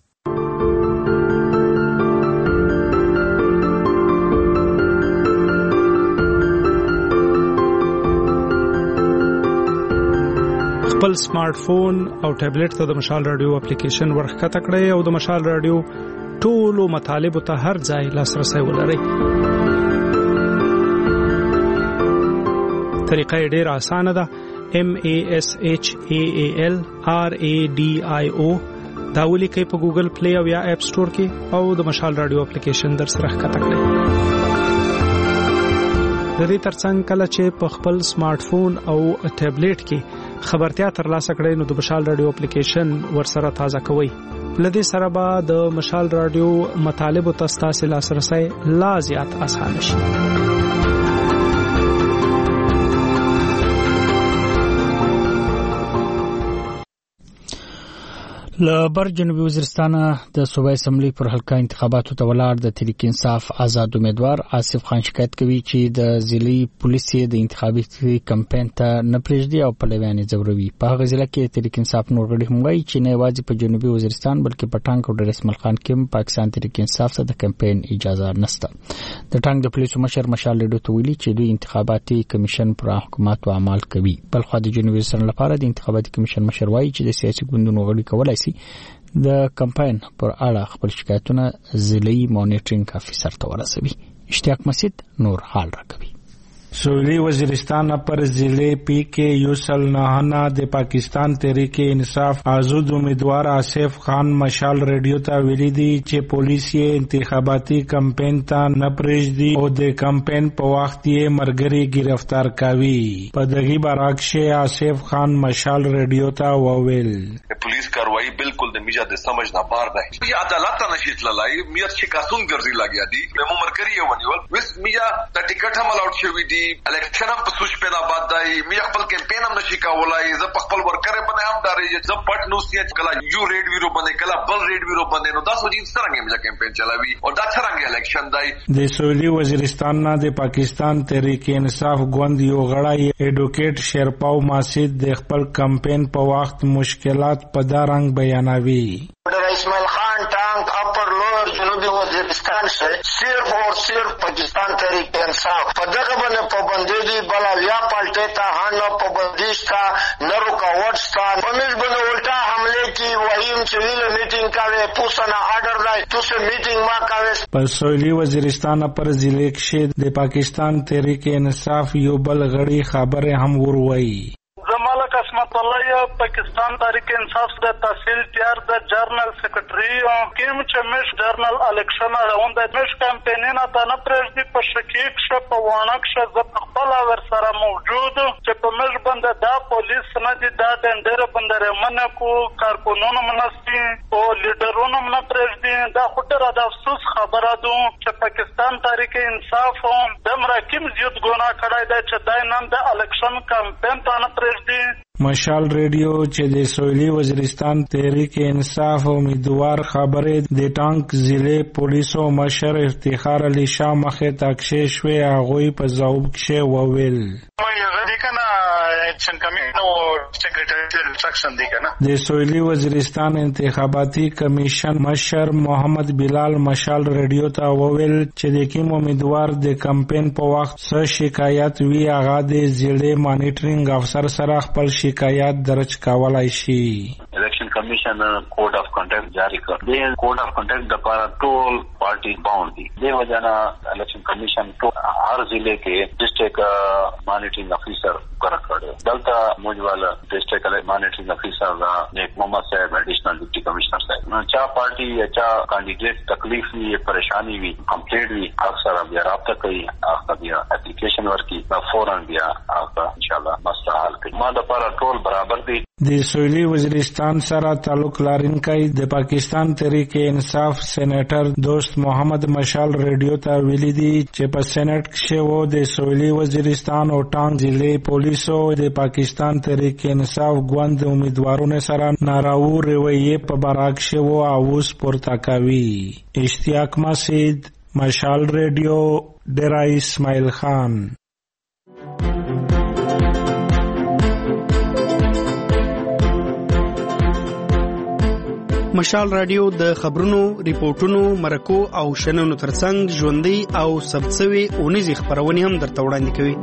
خپل سمارټ فون او ټابلیټ ته د مشال رادیو اپلیکیشن ورښکته کړئ او د مشال رادیو ټولو مطالبو ته هر ځای لاسرسی ولرئ. طریقه یې ډېره اسانه ده. M A S H A A L R A D I O دا ولیکئ په ګوګل پلی او یا اپ سٹور کې او د مشال رادیو اپلیکیشن در سره ښکته کړئ. د دې ترڅنګ کله چې په خپل سمارټ فون او ټابلیټ کې خبرتیا ترلاسه کړئ نو د مشال رادیو اپلیکیشن ورسره تازه کوئ. لدې سره به د مشال رادیو مطالب او تاسو لاسرسي لا زیات اسانه شي. لبر جنوبي وزیرستان د صوبای اسمبلی پر حلقه انتخاباتو ته ولاړ د تحریک انصاف آزاد امیدوار آصف خان شکایت کوي چې د ضلعي پولیس د انتخابي کمپاین ته نه پرېږدي او پلویان ځوروي. په هغه ضلع کې تحریک انصاف نور غړي هم وایي چې نه یوازې په جنوبي وزیرستان بلکې په ټانک او ډرسمل خان کې پاکستان تحریک انصاف ته د کمپاین اجازه نشته. د ټانک د پولیسو مشر مشال لډو ته ویلي چې دوی انتخاباتي کمیشن پر حکومت او اعمال کوي. بلخو د جنوبي وزیرستان لپاره د انتخاباتي کمیشن مشر وایي چې د سیاسي ګوندونو غړي کولای شي د کمپاین پر اړه خپل شکایتونه ضلعي مانیټرینګ افیسر ته ورسوي. اشتیاق مسجد نور حال راکوي. سویلی وزیرستان پر ضلع پی کے یوسل نہانا د پاکستان تحریک انصاف آزاد امیدوار آصف خان مشال ریڈیو تا ویلی دی چې پولیس یې انتخاباتي کمپاین ته نه پرېږدي او د کمپاین په وخت یې مرګري گرفتار کوي. په دغه برعکس آصف خان مشال ریډیو ته وویل پولیس کاروایی بالکل د میجا د سمجھ نه بار ده. یا عدالت نه شیت لای میت شکاسون ګرځي لګیا دي مو مرګري یو ونیول وس میجا د ټیکټ هم الاؤډ شوی دی الیکشن هم په سوچ پیدا باد دی می خپل کمپاین هم نشي کولای ز خپل ورکر باندې هم داري ز پټ نو سی کلا یو ریډ ویرو باندې کلا بل ریډ ویرو باندې نو تاسو دې څنګه می کمپاین چلاوي او دا څنګه الیکشن دی. د سویلی وزیرستان نه د پاکستان تحریک انصاف ګوند یو غړی ایډوکیټ شیرپاو ماسید د خپل کمپاین په وخت مشکلات په دا رنګ بیانوي. اسماعیل خان ٹانک اپر لوور جنوبی وزیرستان سے صرف اور صرف پاکستان تحریک انصاف پدغه باندې پابندی دی بلا یا پالټه تا هانو پابندی تا نه رکاوټ تا پمیش باندې الټا حمله کی وحیم چویل میټینګ کاوه پوسنا آرډر لای توسه میټینګ ما کاوه. په سویلی وزیرستان پر ضلع کې د پاکستان تحریک انصاف یو بل غړي خبره هم وروي. زماله قسمت الله پاکستان تحریک انصاف د تحصیل تیار د جرنل سیکریټری کیم چې مش جرنل الیکشن راوند د مش کمپاینونه ته نه پرېږدي په شکیک ش په وانک ش ز خپل ور سره موجود چې په مش باندې دا پولیس نه دي دا ډنډر باندې منه کو کارکونونو منسي او لیډرونو نه پرېږدي دا خطر د افسوس خبره ده چې پاکستان تحریک انصاف د مراکم زیات ګناه کړای دی چې دای نن د الیکشن کمپاین ته نه پرېږدي. مشال ریډیو چې د سویلی وزیرستان تحریک انصاف امیدوار خبره د ټانک ضلع پولیسو مشر افتخار علی شاه مخه تاکشه شوی هغه په ځواب کې وویل د سویلی وزیرستان انتخاباتي کمیشن مشر محمد بلال مشال ریډیو ته وویل چې د کوم امیدوار د کمپاین په وخت څه شکایت وی هغه د ضلع مانیټرینګ افسر سره خپل شکایت درج کولای شي. الیکشن کمیشن کوډ اف کنډکټ جاری کړ. د کوډ اف کنډکټ د لپاره ټول پارټي باوند دي. د وجانا الیکشن کمیشن ټول هر ضلع کې ډیسټریکټ مانیټرینګ افیسر کار کړی. دلته موجواله ډیسټریکټ مانیټرینګ افیسر دا نیک محمد صاحب ایډیشنل ډیپټي کمشنر صاحب نو چا پارټي یا چا کینډیډیټ تکلیف وی پریشانی وی کمپلیټ وی اکثر بیا رابطه کوي اخته بیا اپلیکیشن ورکی فورن بیا اخته ان شاء الله مسله حل کوي. ما د لپاره ټول برابر دي. د سویلی وزیرستان سره تعلق لرونکي د پاکستان تحریک انصاف سېنیټر دوست محمد مشال ریډیو ته ویلي دي چې په سېنات کې وو د سویلی وزیرستان او ټانګ ضلع پولیسو د پاکستان تحریک انصاف ګوند امیدوارونو سره ناراو رویه په برعکس وو اوس پورته کوي. اشتیاق مسجد مشال ریډیو ډیرا اسماعیل خان. مشال رادیو د خبرونو، ریپورتونو، مرکو او شننو ترڅنګ ژوندۍ او ثبتسوي اونیزې خبرونه هم درته وړاندې کوي.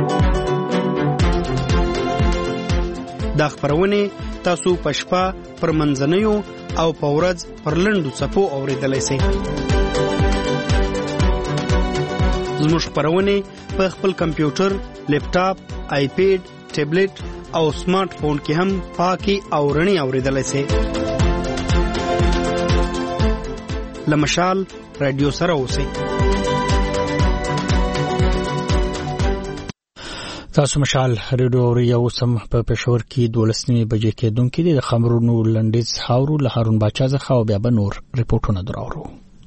دا خبرونه تاسو په شپه پر منځنیو او په ورځ پر لنډو څپو اوریدلای شئ. زموږ خبرونه په خپل کمپیوټر، لیپټاپ، آیپیډ ټابلیټ او سمارټ فون کې هم پاکي او رڼي اوریدلای شئ. لمشال رادیو سره اوسئ. تاسو مشال ریډیو اوري او سم په پېښور کې دولسنی بجې کې دونکو د خبرونو لنډیز هاورو له هارون باچا څخه او بیا به نور ریپورتونه دراوړو.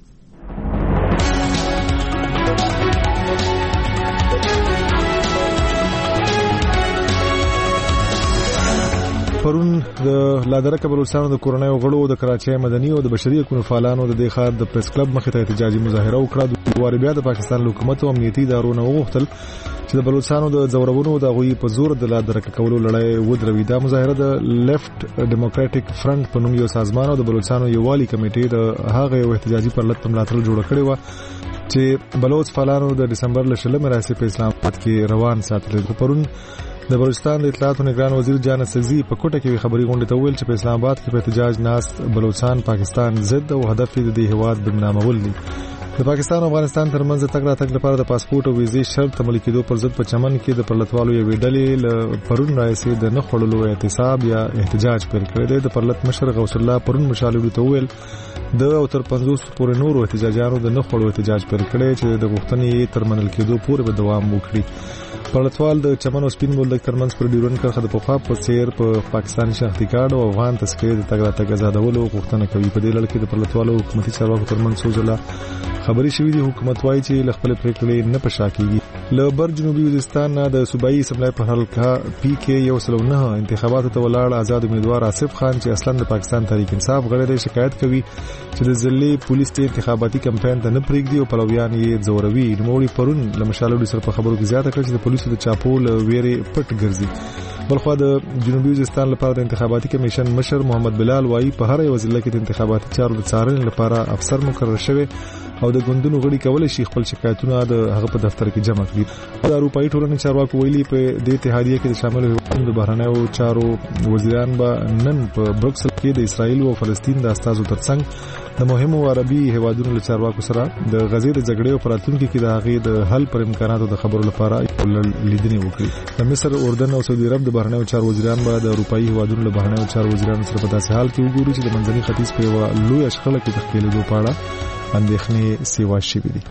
پرون د لادرکه بلوچستان د کورنۍ غړو د کراچۍ مدني او د بشري حقوقو فعالانو د دې ښار د پریس کلب مخې ته احتجاجي مظاهره وکړه. د واری بیا د پاکستان حکومت او امنیتي ادارو نه وغوښتل چې د بلوچستانو د زورورونو د غوي په زور د لادرکه کولو لړۍ ودروي. دا مظاهره د لیفت ډیموکراټک فرنٹ په نوم یو سازمان او د بلوچستانو یووالي کمیټې د هغه یو احتجاجي پرلط ملاتړ جوړ کړی و چې بلوچ فعالانو د دسمبر ل شلمه راځي په اسلام آباد کې روان ساتل. پرون د بلوچستان د اطلاعات او نگران وزیر جان سزي په کوټه کې خبري غونډه ته ویل چې په اسلام آباد کې په احتجاج ناس بلوچستان پاکستان ضد او هدف یې د هیواد بدنامول دي. د پاکستان او افغانستان ترمنځ تګ راتګ لپاره د پاسپورت او ویزې شرط عملي کېدو پر ضد په چمن کې د پرلطوالو یوې ډلې له پرون راځي د نه خړلو احتساب یا احتجاج پر کړی دی. د پرلط مشر غوث الله پرون مشالو ته ویل د او تر پنځوس پورې نورو احتجاجانو د نه خړلو احتجاج پر کړی چې د غوښتنې تر منل کېدو پورې به دوام وکړي. پرلطوال د چمن او سپین بولدک ترمنځ پر ډیورن کرښه د پخوا په څیر په پاکستان شناختی کارت او افغان تذکرې د تګ راتګ آزادولو غوښتنه کوي. په دې لړ کې د پرلطوالو حکومتي چارواکو ترمنځ سوزله خبري شوې دي. حکومت وايي چې ل خپل پریکړې نه پشاکېږي. له بر جنوبي وزیرستان نه د صوبایي اسمبلی په حلقه پی کې یو سل نه انتخاباتو ته ولاړ آزاد امیدوار آصف خان چې اصلا د پاکستان تحریک انصاف غړی دی شکایت کوي چې د ځلې پولیس ته انتخاباتي کمپاین ته نه پریږدي او پلویان یې زوروي. نوموړي پرون له مشالو سره په خبرو کې زیاته کړ چې د پولیسو د چاپول ویری پټ ګرځي. بلخو د جنوبي وزیرستان لپاره د انتخاباتي کمیشن مشر محمد بلال وايي په هر یو ضلع کې د انتخاباتي چارو د څارنې لپاره افسر مقرر شوی او د ګوندونو غړي کولای شي خپل شکایتونه د هغه په دفتر کې جمع کړي. د اروپאי ټولنې چارواکو ویلي په دې اتحادیه کې شامل هیوادونو د بهرنیو چارو وزیران به نن په بروکسل کې د اسرایل او فلسطین د استازو ترڅنګ د مهمو عربي هیوادونو له چارواکو سره د غزې د جګړې او پراتونکو کې د هغې د حل پر امکاناتو د خبرو لپاره لیدنې وکړي. د مصر، اردن او سعودي عرب د بهرنیو چارو وزیران به د اروپאי هیوادونو له بهرنیو چارو وزیرانو سره په داسې حال کې وګوري چې د منځني ختیځ په یو لوی اشخړه کې د ښکېلېدو په اړه اندېښنې سیوا شوې دي.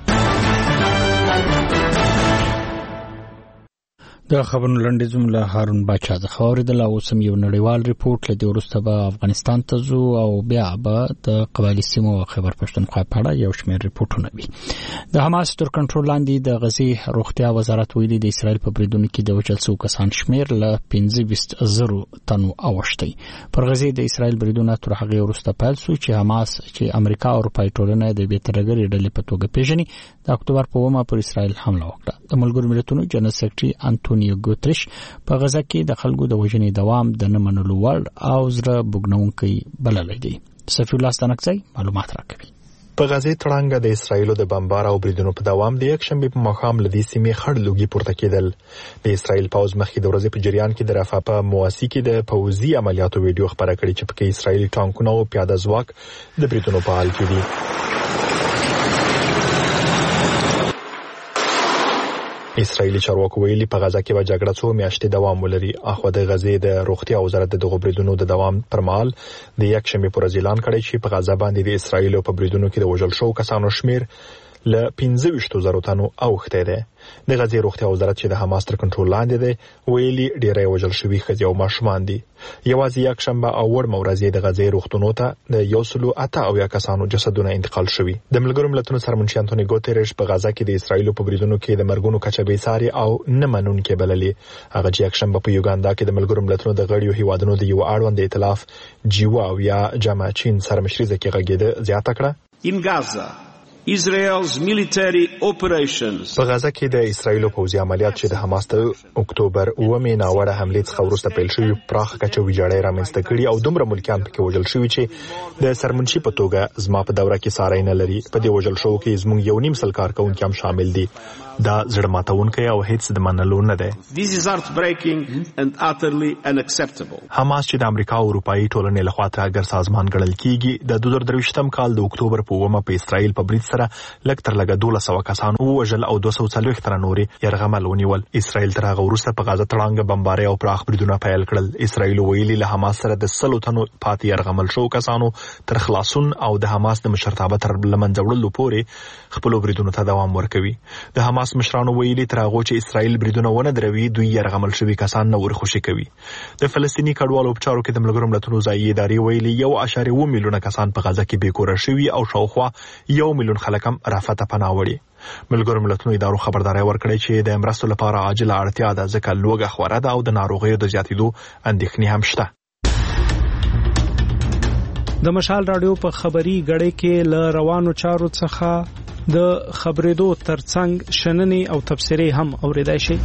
د خبرونو لنډیز له هارون باچا څخه اوریدل. او سم یو نړیوال ریپورت لدی ورسته به افغانستان ته ځو او بیا به د قبایلی سیمو او خیبر پښتونخوا په اړه یو شمېر ریپورتونه وي. د حماس تر کنټرول لاندې د غزې روغتیا وزارت ویلي د اسرائیل په بریدونو کې د وژل شوو کسان شمېر له پنځه ویشت زرو تنو اوښتی. پر غزې د اسرائیل بریدونه تر هغې وروسته پیل شو چې حماس چې امریکا او اروپایي ټولنه د بېترهګرې ډلې په توګه پیژني د اکتوبر په اوومه پر اسرائیل حمله وکړه. د ملګرو ملتونو جنرال سکرټري انټونیو ګوتریش په غزه کې د خلکو د وژنې دوام د نه منلو وړ او زړه بوږنونکی بللی دی. صفي الله ستانکزی معلومات راکوي. په غزې تړانګه د اسرایلو د بمبار او بریدونو په دوام د یک شنبه په ماښام لدی سیمې خړ لوګي پورته کېدل. د اسرایل پوز مخکې د ورځې په جریان کې د رفح په مواسي کې د پوځي عملیاتو ویډیو خبره کړې چې پکې اسرایلی ټانکونه او پیاده ځواک د بریدونو په حال کې دي. اسرایلی چارواکو ویلي په غزه کې به جګړه څو میاشتې دوام ولري. اخو د غزې د روغتیا وزارت د دغو بریدونو د دوام پر مهال د یک شنبه پر ورځ اعلان کړی چې په غزه باندې د اسرایل په بریدونو کې د وژل شوو کسانو شمیر ل پنځه ویشت زره تنو اوښتی دی. د غزې روغتیا وزارت چې د حماس تر کنټرول لاندې دی ویلي ډیری وژل شوي ښځې او ماشومان دي. یوازې یک شنبه او وړمه ورځ د غزې روغتونونو ته د یو سلو اته اویا کسانو جسدونه انتقال شوي. د ملګرو ملتونو سرمنشي انټونی ګوتریش په غزه کې د اسرایل په بریدونو کې د مرګونو کچه بې ساري او نه منونکې بللې. هغه چې یک شنبه په یوګاندا کې د ملګرو ملتونو د غړیو هیوادونو د یو اړوند ائتلاف جیوا او یا جامع چین سرمشري کې غږیده زیاته کړه. In Gaza Israel's military operations په غزه کې د اسرایل پوځي عملیات چې د حماس د اکتوبر اوومې ناوړه حملې څخه وروسته پیل شوي پراخ کچه ویجاړۍ رامنځته کړي او دومره ملکیان پکې وژل شوي چې د سرمنشي په توګه زما په دوره کې ساری نه لري. په دې وژل شوو کې زموږ یو نیم سل کارکونکي هم شامل دي. دا زړه ماتونکی او هیڅ د منلو نه دی. This is heartbreaking and utterly unacceptable. حماس چې د امریکا او اروپאי ټولنې لخوا ترهګر سازمان ګڼل کیږي د دوه زره درویشتم کال د اکتوبر په اوومه په اسرایل په برید سره لږ تر لږه دولس سوه کسان ووژل او دوه سوه څلوېښت تنه نورې یرغمل ونیول. اسرائیل تر هغه وروسته په غزه تړانګه بمبارۍ او پراخ بریدونه پیل کړل. اسرائیل ویلي له حماس سره د سلو تنو پاتې یرغمل شو کسانو تر خلاصون او د حماس د مشرتابه تر لمنځه وړلو پورې خپلو بریدونو ته دوام ورکوي. د حماس مشرانو ویلي تر هغو چې اسرائیل بریدونه ونه دروي دوی یرغمل شوي کسان نه ورخوشي کوي. د فلسطیني کډوالو په چارو کې د ملګرو ملتونو ځایي ادارې ویلي یو اعشاریه اووه میلیونه کسان په غزه کې بېکوره شوي او شاوخوا یو میلیون خلک هم رافته پناه وړي. ملګرو ملتونو ادارو خبرداری ورکړی چې د مرستو لپاره عاجله اړتیا ده ځکه لوږه خوره ده او د ناروغیو د زیاتېدو اندېښنې هم شته. د مشال راډیو په خبري غړې کې له روانو چارو څخه د خبرېدو ترڅنګ شننې او تبصرې هم اورېدای شي.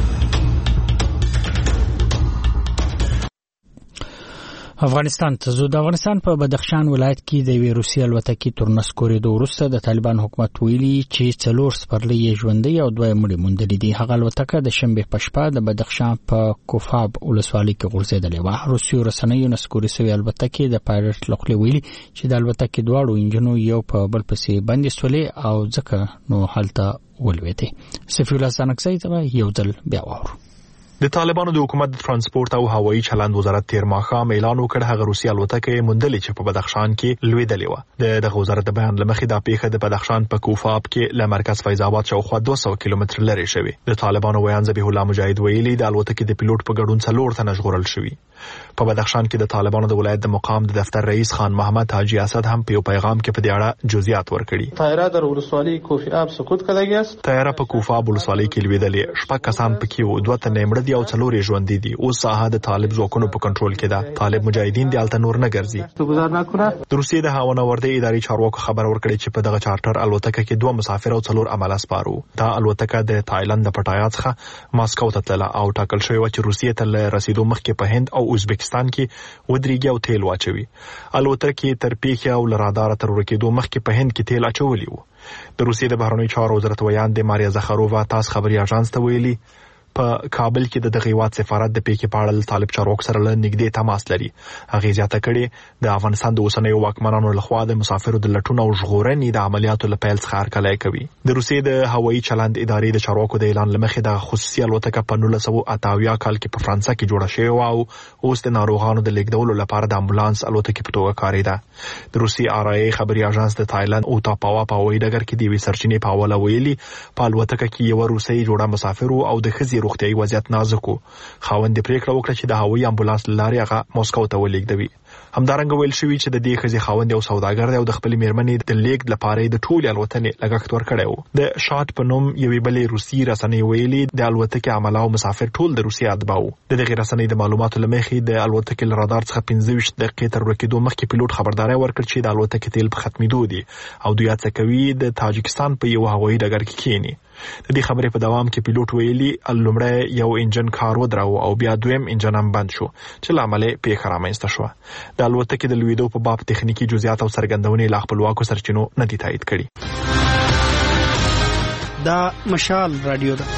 افغانستان ته زو د افغانستان په بدخشان ولایت کې د وی روسي الوتکې تورنس کورېدو وروسته د طالبان حکومت ویلي چې څلور سپرلۍ ژوندۍ او دوه مړي موندلې دي. هغه الوتکه د شنبه په شپه د بدخشان په کوفاب ولسوالۍ کې غورځېدلې وه. روسي رسنیو نسکوري سوي الوتکې د پایلټ لخوا ویلي چې د الوتکې دواړو انجنونو یو په بل پسې بندې سولې او ځکه نو هلته ولوېدې. سفیر الله سانکزی ته یو ځل بیا واورو. د طالبانو د حکومت د ترانسپورت او هوایي چلند وزارت تیر ماښام اعلان وکړ هغه روسي الوتکه موندلې چې په بدخشان کې لوېدلې وه. د دغه وزارت د بیان لمخې دا پیښه د بدخشان په کوفاب کې له مرکز فیض آباد شاوخوا دوه سوه کیلومتر لرې شوې. د طالبانو ویان ذبیح الله مجاهد ویلي د الوتکې د پیلوټ په ګډون څلور تنه ژغورل شوي. په بدخشان کې د طالبانو د ولایت د مقام د دفتر رئیس خان محمد حاجی اسد هم په یو پیغام کې په دې اړه جزئیات ورکړي. طایره در ولسوالی کوفاب سقوط کړی است. طایره په کوفاب ولسوالی کې لوېدلې. شپږ کسان پکې وو، دوه تنه مړه دي او څلور یې ژوندي دي. اوس ساحه د طالب ځواکونو په کنټرول کې ده. طالب مجاهدین د الته نور نه ګرځي. د روسیې د هوانوردۍ ادارې چارواکو خبر ورکړي چې په دغه چارټر الوتکه کې دوه مسافر او څلور عمله سپارو. دا الوتکه د تایلند د پټایا څخه ماسکو ته تلله او ټاکل شوی و چې روسیې ته رسیدو مخکې په هند او ازبکستان کې ودرېږي او تیل واچوي. الوتکه تر پیښې او لرادار تر ورکېدو مخکې په هند کې تیل اچولي وو. د روسیې د بهرنیو چارو وزارت ویان د ماریا زخارووا تاس خبري اژانس ته ویلي په کابل کې د دغه هیواد سفارت د پیښې په اړه طالب چارواکو سره له نږدې تماس لري. هغه زیاته کړې د افغانستان د اوسنیو واکمنانو لخوا د مسافرو د لټون او ژغورنې د عملیاتو له پیل څخه هرکلی کوي. د روسیې د هوایي چلند ادارې د چارواکو د اعلان لمخې د خصوصي الوتکه په نولس سوه اته اویا کال کې په فرانسه کې جوړه شوې وه او اوس د ناروغانو د لیږدولو لپاره د امبولانس الوتکې په توګه کارېده. د روسي آر آی خبري اژانس د تایلند او تاپاوا په هوایي ډګر کې د یوې سرچینې په حواله ویلي په الوتکه کې یوه روسۍ جوړه مسافر او د ښځې روغتیایي وضعیت نازکو. خاوند پریکړه وکړه چې د هوایي امبولانس لارې هغه موسکو ته ولېږدوي. همدارنګه ویل شوی چې د دې ښځې خاوند یو سوداګر دی او د خپلې میرمنې د لیږد لپاره د ټولې الوتنې لګښت ورکړی و. د شاټ په نوم یوې بلې روسي رسنۍ ویلي د الوتکې عمله او مسافر ټول د روسیې اتباع وو. د دغې رسنۍ د معلوماتو له مخې د الوتکې له رادار څخه پنځه ویشت دقیقې تر ورکېدو مخکې پیلوټ خبرداری ورکړ چې د الوتکې تیل په ختمېدو دي او دوی هڅه کوي د تاجکستان په یو هوایي ډګر کې کښېني. د دې خبرې په دوام کې پیلوټ ویلي لومړی یو انجن کار ودراوه او بیا دویم انجن هم بند شو چې له امله پیښه رامنځته شوه. د الوتکې د لوېدو په باب تخنیکي جزئیات او څرګندونې لا خپلواکو سرچینو نه دي تایید کړي. دا مشال رادیو ده.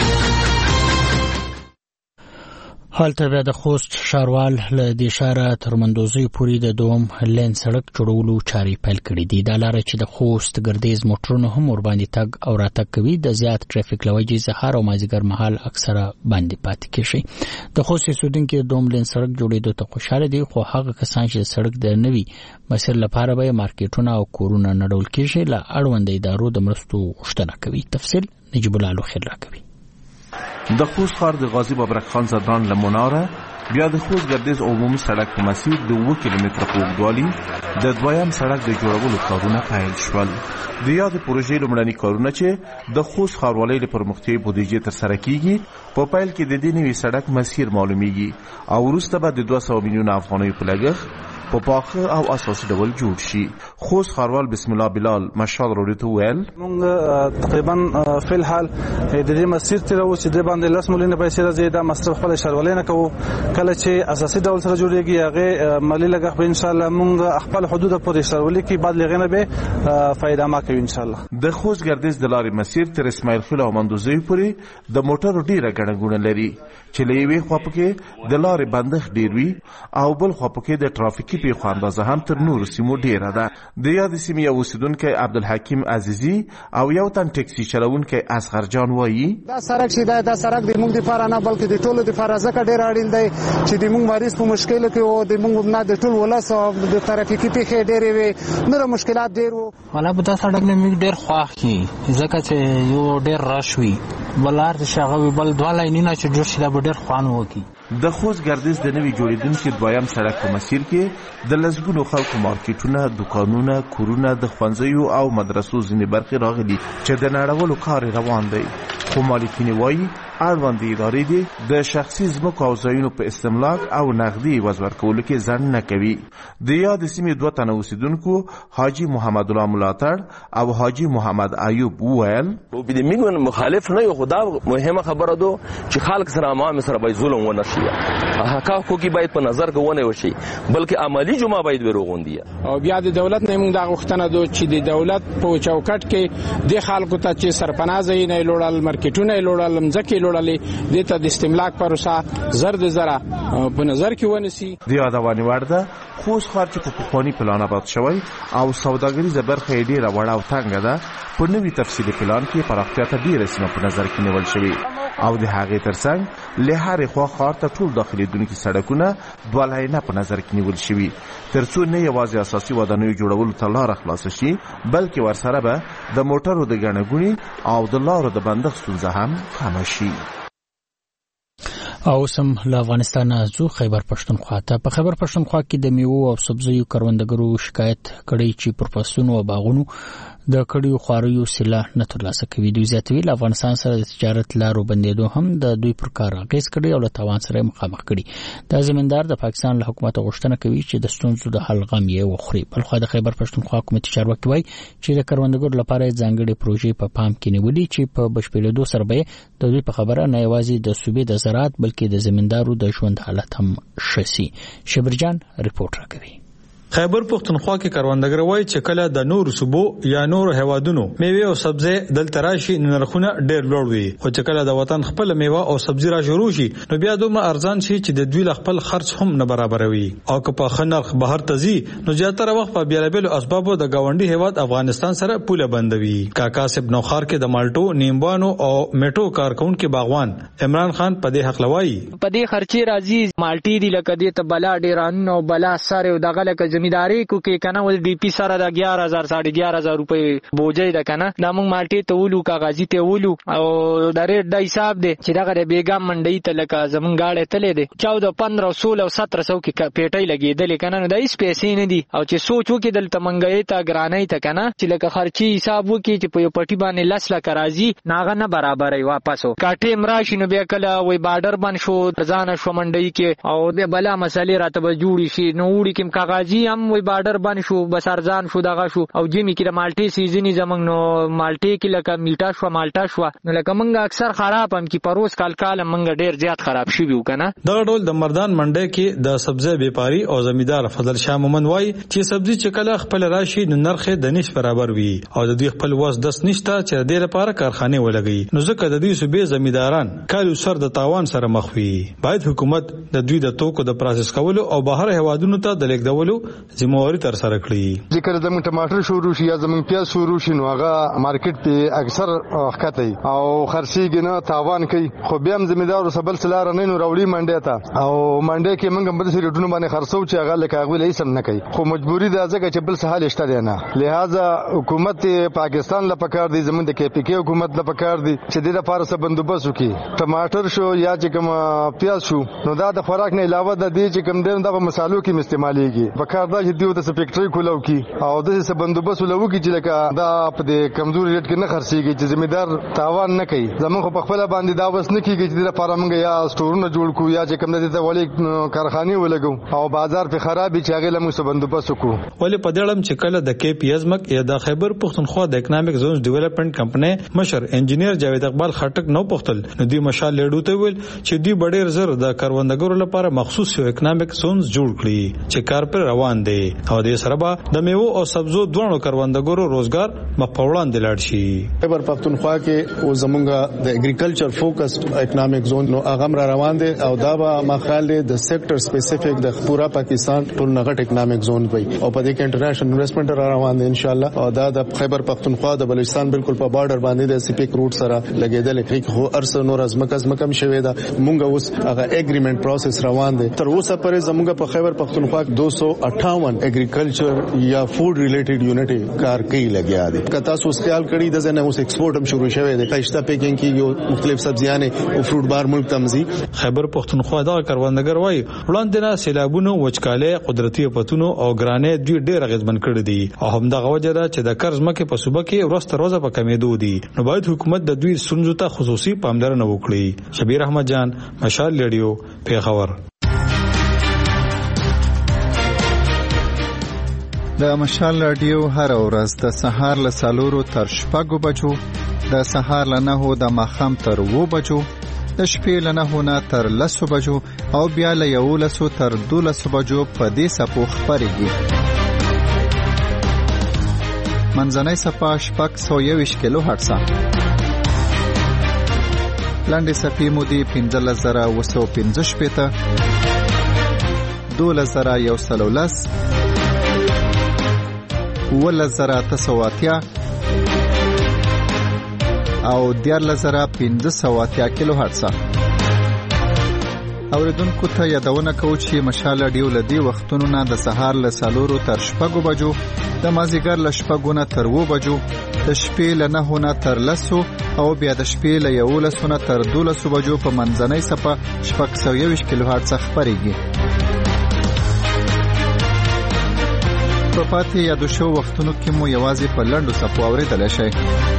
حالته بیا د خوست ښاروال له دې ښاره تر مندوزۍ پورې د دوم لین سړک جوړولو چارې پیل کړي دي. دا لاره چې د خوست ګردیز موټرونو هم ورباندې تګ او راتګ کوي د زیات ټرافیک له وجې سهار او مازدیګر مهال اکثره باندې پاتې کېږي. د خوست اوسېدونکي دوم لین سړک جوړېدو ته خوشحاله دي خو هغه کسان چې د سړک د نوي مسیر لپاره به مارکیټونه او کورونه نډول کېږي له اړوند ادارو د مرستو غوښتنه کوي. تفصیل نجیب الله لوخیل راکوي. د خوست ښار د غازي بابرک خان زدران له مناره بیا د خوست ګردیز عمومي سړک په مسیر د اووه کیلومتره په اوږدوالي د دویم سړک د جوړولو کارونه پیل شول. د یادې پروژې لومړني کارونه چې د خوست ښاروالۍ له پرمختیایي بودیجې ترسره کیږي په پیل کې د دې نوي سړک مسیر معلومیږي او وروسته به د دوه سوه میلیونه افغانیو په لګښت په پاخه او اساسي ډول جوړ شي. خوست ښاروال بسم الله بلال مشال راډیو ته ویل موږ تقریبا په الحال د دې مسیر تیرو چې د باندې لس میلیونه پیسې راځي دا مصرف خپل ښاروالۍ نه کوو. کله چې اساسي ډول سره جوړیږي هغه مالی لګښت به ان شاء الله موږ خپل حدود پورې ښاروالۍ کې بعد لغنه به فائدہ ما کوي ان شاء الله. د خوست ګردیز د لارې مسیر تر اسماعیل خیل او مندوزۍ پورې د موټرو ډیره ګڼه ګوڼه لري چې له یوې خوا پکې د لارې بندښت ډیر وي او بل خوا پکې د ټرافیکي امنیتي پیښو اندازه هم تر نورو سیمو ډیره ده. د یادې سیمې یو اوسیدونکی عبدالحکیم عزیزي او یو تن ټکسي چلونکی اصغر جان وایي دا سړک چې دا د سړک د موږ لپاره نه بلکې د ټولو لپاره ځکه ډیر اړین دی چې د موږ مریض په مشکل کې او د موږ نه د ټول ولس او د ترافیکي پیښې ډېرې وي نور مشکلات ډېر وو. ولا به دا سړک نه موږ ډېر خوښ کی ځکه چې یو ډېر رش وي بلار د شغوي بل دوه لاینونه چې جوړ شي دا به ډېر خوان وکي. د خوست ګردیز د نوي جوړیدونکي دویم سړک په مسیر کې د لسګونو خلکو مارکیټونه، دکانونه، کورونه، د ښوونځیو او مدرسو ځینې برخې راغلي چې د نړولو کار روان دی. خو مالکین وایي اړوند ادارې دي د شخصي ځمکو او ځایونو په استملاک او نغدي عوض ورکولو کې ځنډ نه کوي. د یادې سیمې دوه تنه اوسیدونکو حاجي محمد الله ملاتړ او حاجي محمد ایوب وویل موږ مخالف نه یو، خو دا مهمه خبره ده چې خلک سره عوام سره باید ظلم ونه شي، حقایقو کې باید په نظر کې ونه وشي، بلکې عملی جمعه باید وروغوندي. او بیا د دولت نه موږ دا غوښتنه ده چې د دولت په چوکټ کې د خلکو ته چې سرپناه ځای نه لوړل، مارکیټونه لوړل، مځکې لوړلې دې ته د استملاک پروسه زر د زره په نظر کې ونیسي. د یادونې وړ ده خوست ښار چې په پخواني پلان آباد شوی او سوداګریزه برخه یې ډېره وړه او تنګه ده، په نوي تفصیلي پلان کې پراختیا ته ډېره سیمه په نظر کې نیول شوې او د هغې ترڅنګ له هرې خوا ښار ته ټول داخلېدونکي سړکونه دوه لاینه په نظر کې نیول شوي تر څو نه یوازې اساسي ودانیو جوړولو ته لاره خلاصه شي، بلکې ورسره به د موټرو د ګڼه ګوڼې او د لارو د بندښت ستونزه هم کمه شي. او سم له افغانستان ځو خیبر پښتونخوا ته. په خیبر پښتونخوا کې د میوو او سبزیو کروندګرو شکایت کړی چې پر فصلونو او باغونو د کړیو خواریو سله نه ترلاسه کوي. دوی زیاتوي له افغانستان سره د تجارت لارو بندېدو هم د دوی پر کار اغېز کړي او له تاوان سره مخامخ کړي. دا زمیندار د پاکستان له حکومت غوښتنه کوي چې د ستونزو د حل غم یې وخوري. بلخو د خیبر پښتونخوا حکومتي چارواکي وایي چې د کروندګرو لپاره ځانګړي پروژې په پام کې نیولې چې په بشپړېدو سره به د دوی په خبره نه یوازې د صوبې د زراعت بلکې د زمیندارو د ژوند حالت هم ښه شي. شبرجان رپورټ راکوي. خیبر پښتونخوا کې کروندګر وایي چې کله د نور صوبو یا نور هیوادونو میوه او سبزی دلته راشي نرخونه ډېر لوړ وي، خو چې کله د وطن خپل میوه او سبزی را شروع شي نو بیا دومره ارزان شي چې د دوی خپل خرج هم نه برابروي او که په خنرخ بهر تزي نو زیاتره وخت په بیلابل اسبابو د گاونډي هیواد افغانستان سره پوله بندوي. کاکا سب نوخار کې د مالټو، نیمبانو او میټو کارکونکو باغوان عمران خان په دې حق لوي په دې خرچي راځي مالټي دی لکه دې ته بلا ډیران او بلا سره او دغه لکه زمینداری کو کې کنه ول ډي پی سره د اګیار هزار ساڑھے اګیار هزار روپے بوجي ده کنه دا موږ مالټي ته ولو کاغذي ته ولو او د ریټ د حساب دی چې دغه د بیګام منډي ته لکه زمون گاړه تلې دي چودہ پندرہ سولہ او سترہ سو کې پیټي لګېدل کنه نو د هیڅ پیسې نه دي او چې سوچ وکړي دلته منګي ته ګرانۍ ته کنه چې لکه خرچي حساب وکړي چې په یو پټي باندې لاس لا کرازي ناغه نه برابرې واپسو کاټه امراشي نو بیا کله وای بارډر بن شو ځان شو منډي کې او د بلا مسالې راته به جوړي شي نو وړي کوم کاغذي هم وای بارډر باندې شو بس ارزان شو دغه شو او جمی کې د مالټي سیزنی زمنګ نو مالټي کې لکه میټا شو مالټا شو نو لکه منګه اکثر خراب هم کې پروس کال کال منګه ډیر زیات خراب شي وو کنه. دغه ډول د مردان منډي کې د سبزی بیپاری او زمیندار فضل شاه مومن وای چې سبزی چې کله خپل راشي نو نرخ د نش برابر وي او د دوی خپل واس دس نشته چې د لپاره کارخانه ولګي نو ځکه د دې صوبې زمینداران کالو سر د تاوان سره مخ وي. باید حکومت د دوی د توکو د پروسس کولو او بهر هوادونو ته د لیږدولو ذمہواری تر سره کړی. ذکر زمون ټماټر شروع شي یا زمون پیاز شروع شي نو هغه مارکیټ په اکثر وخت او خرڅیږي نه تاوان کوي خو بیا هم زمیندار سبل سلار نه نو راوړي منډه ته او منډه کې موږ بل سری ډونه باندې خرڅو چې هغه لکه هغه لې سم نه کوي خو مجبوری ده ځکه چې بل سهال شته دی نه لہذا حکومت پاکستان لا پکار دی زمون د کې پی کې حکومت لا پکار دی چې د لپاره څه بندوبست وکړي. ټماټر شو یا چې کوم پیاز شو نو دا د خوراک نه علاوه د دې چې کوم دین د مسالو کې استعماليږي پکار دا چې دیو د فیکټری کولو کی او د څه بندوبست ولو کی چې لکه دا په دې کمزوري ریټ کې نه خرڅيږي چې زمیندار تاوان نه کوي. زمون خو په خپل باندې دا وس نه کیږي چې د لپاره موږ یا سٹورونه جوړ کو یا چې کوم د دې ولې کارخانه ولګو او بازار په خرابې چې هغه لمو څه بندوبست وکړو. ولې په دې لم چې کله د کې پی ایز مک یا د خیبر پښتونخوا د اکونومیک زونز ډیولپمنٹ کمپنی مشر انجینیر جاوید اقبال خټک نو پختل نو دوی مشال لیډو ته ویل چې دوی ډېر زر د کروندګرو لپاره مخصوص یو اکونومیک زونز جوړ کړي چې کار پر روان امکان دی او د سره به د میوه او سبزو دوه کروندګرو روزګار مپوړان دلړ شي. خیبر پختونخوا کې او زمونږه د اګریکلچر فوکسډ اکونومیک زون نو هغه را روان دي او دا به مخال د سېکټر سپیسیفیک د پورا پاکستان ټول نغټ اکونومیک زون وي او په دې کې انټرنیشنل انویسټمنٹ را روان دي ان شاء الله. او دا د خیبر پختونخوا د بلوچستان بالکل په بارډر باندې د سپیک روټ سره لګیدل کې خو ارسه نور از مکه از مکم شوی دا مونږ اوس هغه اګریمنت پروسس روان دي. تر اوسه پرې زمونږ په خیبر پختونخوا دو سو اٹھاون اګریکلچر یا فوډ ریلیټډ یونټ کار کوي لګیا دي. کته تاسو خیال کړی د زنه اوس ایکسپورټ هم شروع شوی دی. پښتا پیکینګ کیږي مختلف سبزیان او فروټ بار ملک تمزي. خیبر پختونخوا دا کروندګر وای وړاندې نه سیلابونو وچکاله قدرتي پتونو او ګرانې دوی ډېر غزبن کړی دي او هم دا غوجه ده چې د قرض مکه په صوبه کې ورسته روزه په کمیدو دي. نو باید حکومت د دوی سنجو ته خصوصي پاملرنه وکړي. شبیر احمد جان، مشال ریډیو، پیښور. د مشال رادیو هر ورځ د سهار له سالورو تر شپږو بجو، د سهار له نهو د ماښام تر اوو بجو، د شپې له نهو نه تر لسو بجو او بیا له یولسو تر دولسو بجو په دې څپو خپرېږي. منځنۍ څپه شپږ سوه یوویشت کیلو هرټزه. لنډې څپې مودې پنځلس زره اوه سوه پنځه شپېته، دولس زره یو سل او لس، اوولس زره اته سوه اتیا او دیارلس زره پنځه سوه اتیا کیلو هرټزه. اوریدونکو ته یادونه کوو چې مشال رادیو له دې وختونو نه د سهار له څلورو تر شپږو بجو، د مازدیګر له شپږو نه تر اوو بجو، د شپې له نهو نه تر لسو او بیا د شپې له یولسو نه تر دولسو بجو په منځنۍ څپه شپږ سوه یوویشت کیلو هرټزه خپرېږي. په پاتې یادو شوو وختونو کې مو یوازې په لنډو څپو اورېدلی شئ.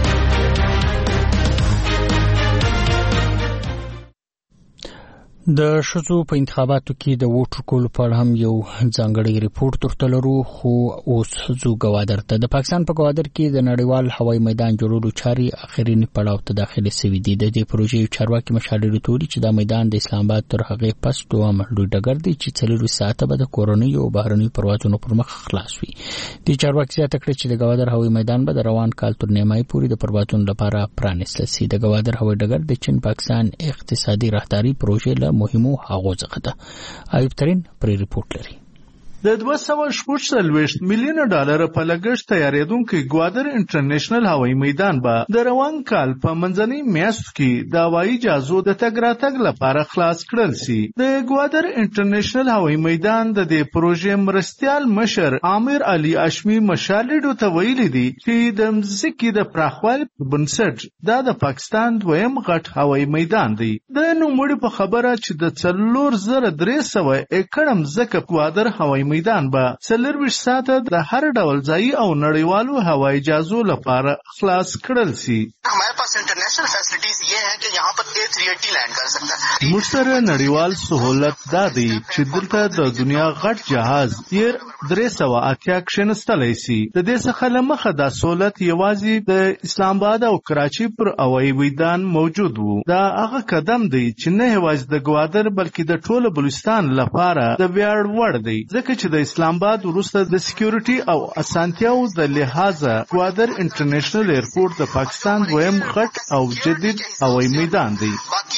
د ښځو په انتخاباتو کې د ووټ ورکولو په اړه هم یو ځانګړی ریپورت درته لرو. خو اوس ځو ګوادر ته. د پاکستان په ګوادر کې د نړیوال هوایي میدان جوړولو چارې اخرینی پړاو ته داخله شوې دي. د دې پروژې چارواکي مشال ریډیو ته چې دا میدان د اسلام آباد تر هغې پس دوه لوی ډګر دی چې څلور ساعته به د کورنۍ او بهرنۍ پروازونو پر مخ خلاص وي. د چارواکي زیاته کړې چې د ګوادر هوایي میدان به د روان کال تر نیمایي پورې د پروازونو لپاره پرانیستل شي. د ګوادر هوایي ډګر د چین پاکستان اقتصادي راهداري پروژې له مهمو هغو څخه ده. ایوب ترين پر ریپورت لري. د دوه سوه شپږ څلوېښت میلیونه ډالر په لګښت تیارېدونکی ګوادر انټرنیشنل هوایي میدان به د روان کال په منځنۍ میاشتو کې د هوایي جهازو د تګ راتګ لپاره خلاص کړل شي. د ګوادر انټرنیشنل هوایي میدان د دې پروژې مرستیال مشر عامر علي اشمي مشال ریډیو ته ویلي دي چې د مځکې د پراخوالي په بنسټ دا د پاکستان دویم غټ هوایي میدان دی. د نوموړي په خبره چې د څلور زره درې سوه ایکړه مځکه ګوادر هوایي میدان به څلورویشت ساعته د هر ډول ځایي او نړیوالو هوایي جهازو لپاره خلاص کړل شي. हमारे पास international facilities ये हैं कि यहाँ पर ए three eighty land कर सकता है. موږ سره نړیوال سہولت دا دی چې دلته د دنیا غټ جهاز ایر درې سوه اتیا کښېنستلی شي. د دې څخه له مخه دا سہولت یوازې د اسلام آباد او کراچۍ پر هوایي میدان موجود وو. دا هغه قدم دی چې نه یوازې د ګوادر بلکې د ټول بلوچستان لپاره د ویاړ وړ دی، ځکه چې د اسلام آباد وروسته د سکیورټي او اسانتیاو د لحاظه ګوادر انټرنیشنل ایرپورټ د پاکستان دویم غټ او جدید هوایي میدان دی.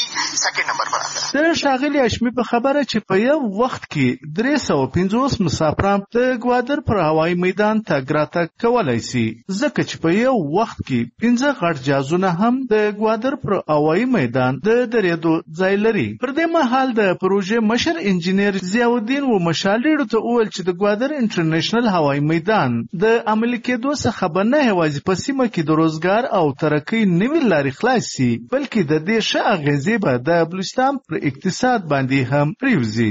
د ښاغلي هاشمي په خبره چې په یو وخت کې درې سوه پنځوس مسافران د ګوادر پر هوایي میدان تګ راتګ کولی شي، ځکه چې په یو وخت کې پنځه غټ جهازونه هم د ګوادر پر هوایي میدان د درېدو ځای لري. پر دې مهال د پروژې مشر انجینیر ضیاءالدین و مشال ریډیو ته وویل چې د ګوادر انټرنیشنل هوایي میدان د عملي کېدو څخه به نه یوازې په سیمه کې د روزګار او ترقۍ نوې لارې خلاص شي، بلکې د دې ښه اغېزې به د بلوچستان پر اقتصاد باندې هم پریوزي.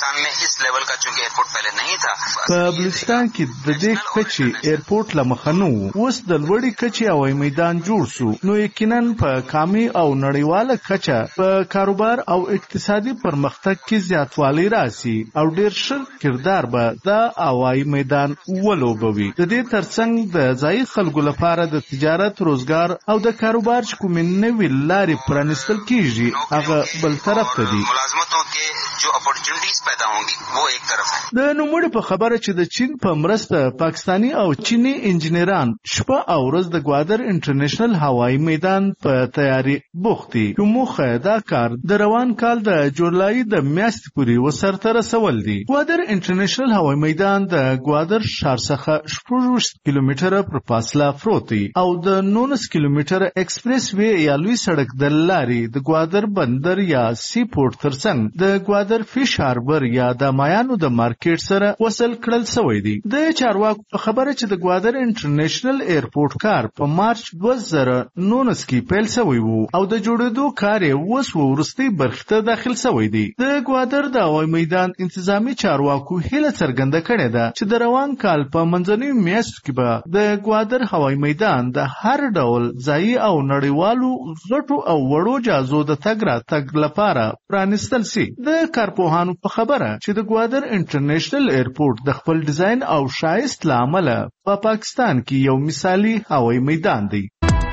په بلوچستان کې د دې کچې ایرپورټ له مخه نه و، اوس د لوړې کچې هوایي میدان جوړ شو، نو یقینا په قامي او نړیواله کچه په کاروبار او اقتصادي پرمختګ کې زیاتوالی راسي او ډېر ښه کردار به د هوایي میدان ولوبوي. د دې ترڅنګ د ځایي خلکو لپاره د تجارت، روزګار او د کاروبار چې کومې نوې لارې پرانیستل کېږي هغه بل طرف ته دي. ملازمتوں کے जो अपॉर्चुनिटीज पैदा होंगी वो एक तरफ है। د نوموړي په خبره چې د چین په مرسته پاکستانی او چینی انجنیران شپه او ورځ د ګوادر انټرنیشنل هوایي میدان په تیاری بوخت دي. موخه دا کار د روان کال د جولای د میاشتې پورې وسرته رسول دي. ګوادر انټرنیشنل هوایي میدان د ګوادر ښار څخه شپږ کیلومتره پر فاصله پروت دی او د نولس کیلومتره ایکسپریس وی یا لوی سړک د لارې د ګوادر بندر یا سی پورت ترڅنګ د ګوادر فیش هاربر یا د مایانو د مارکیټ سره وصل کړل شوی دی. د چارواکو په خبره چې د ګوادر انټرنیشنل ایرپورټ کار په مارچ دوه زره نولس کې پیل شوی وو او د جوړېدو کار یې اوس وروستۍ برخې ته داخل شوی دی. د ګوادر د هوایي میدان انتظامی چارواکو هیله څرګنده کړې ده چې د روان کال په منځنیو میاشتو کې به د ګوادر هوایي میدان د هر ډول ځایي او نړیوالو غټو او وړو جهازو د تګ راتګ لپاره پرانیستل شي. د کارپوهانو په خبره چې د ګوادر انټرنیشنل ایرپورټ د خپل ډیزاین او ښایست له امله په پا پاکستان کې یو مثالي هوایي میدان دی.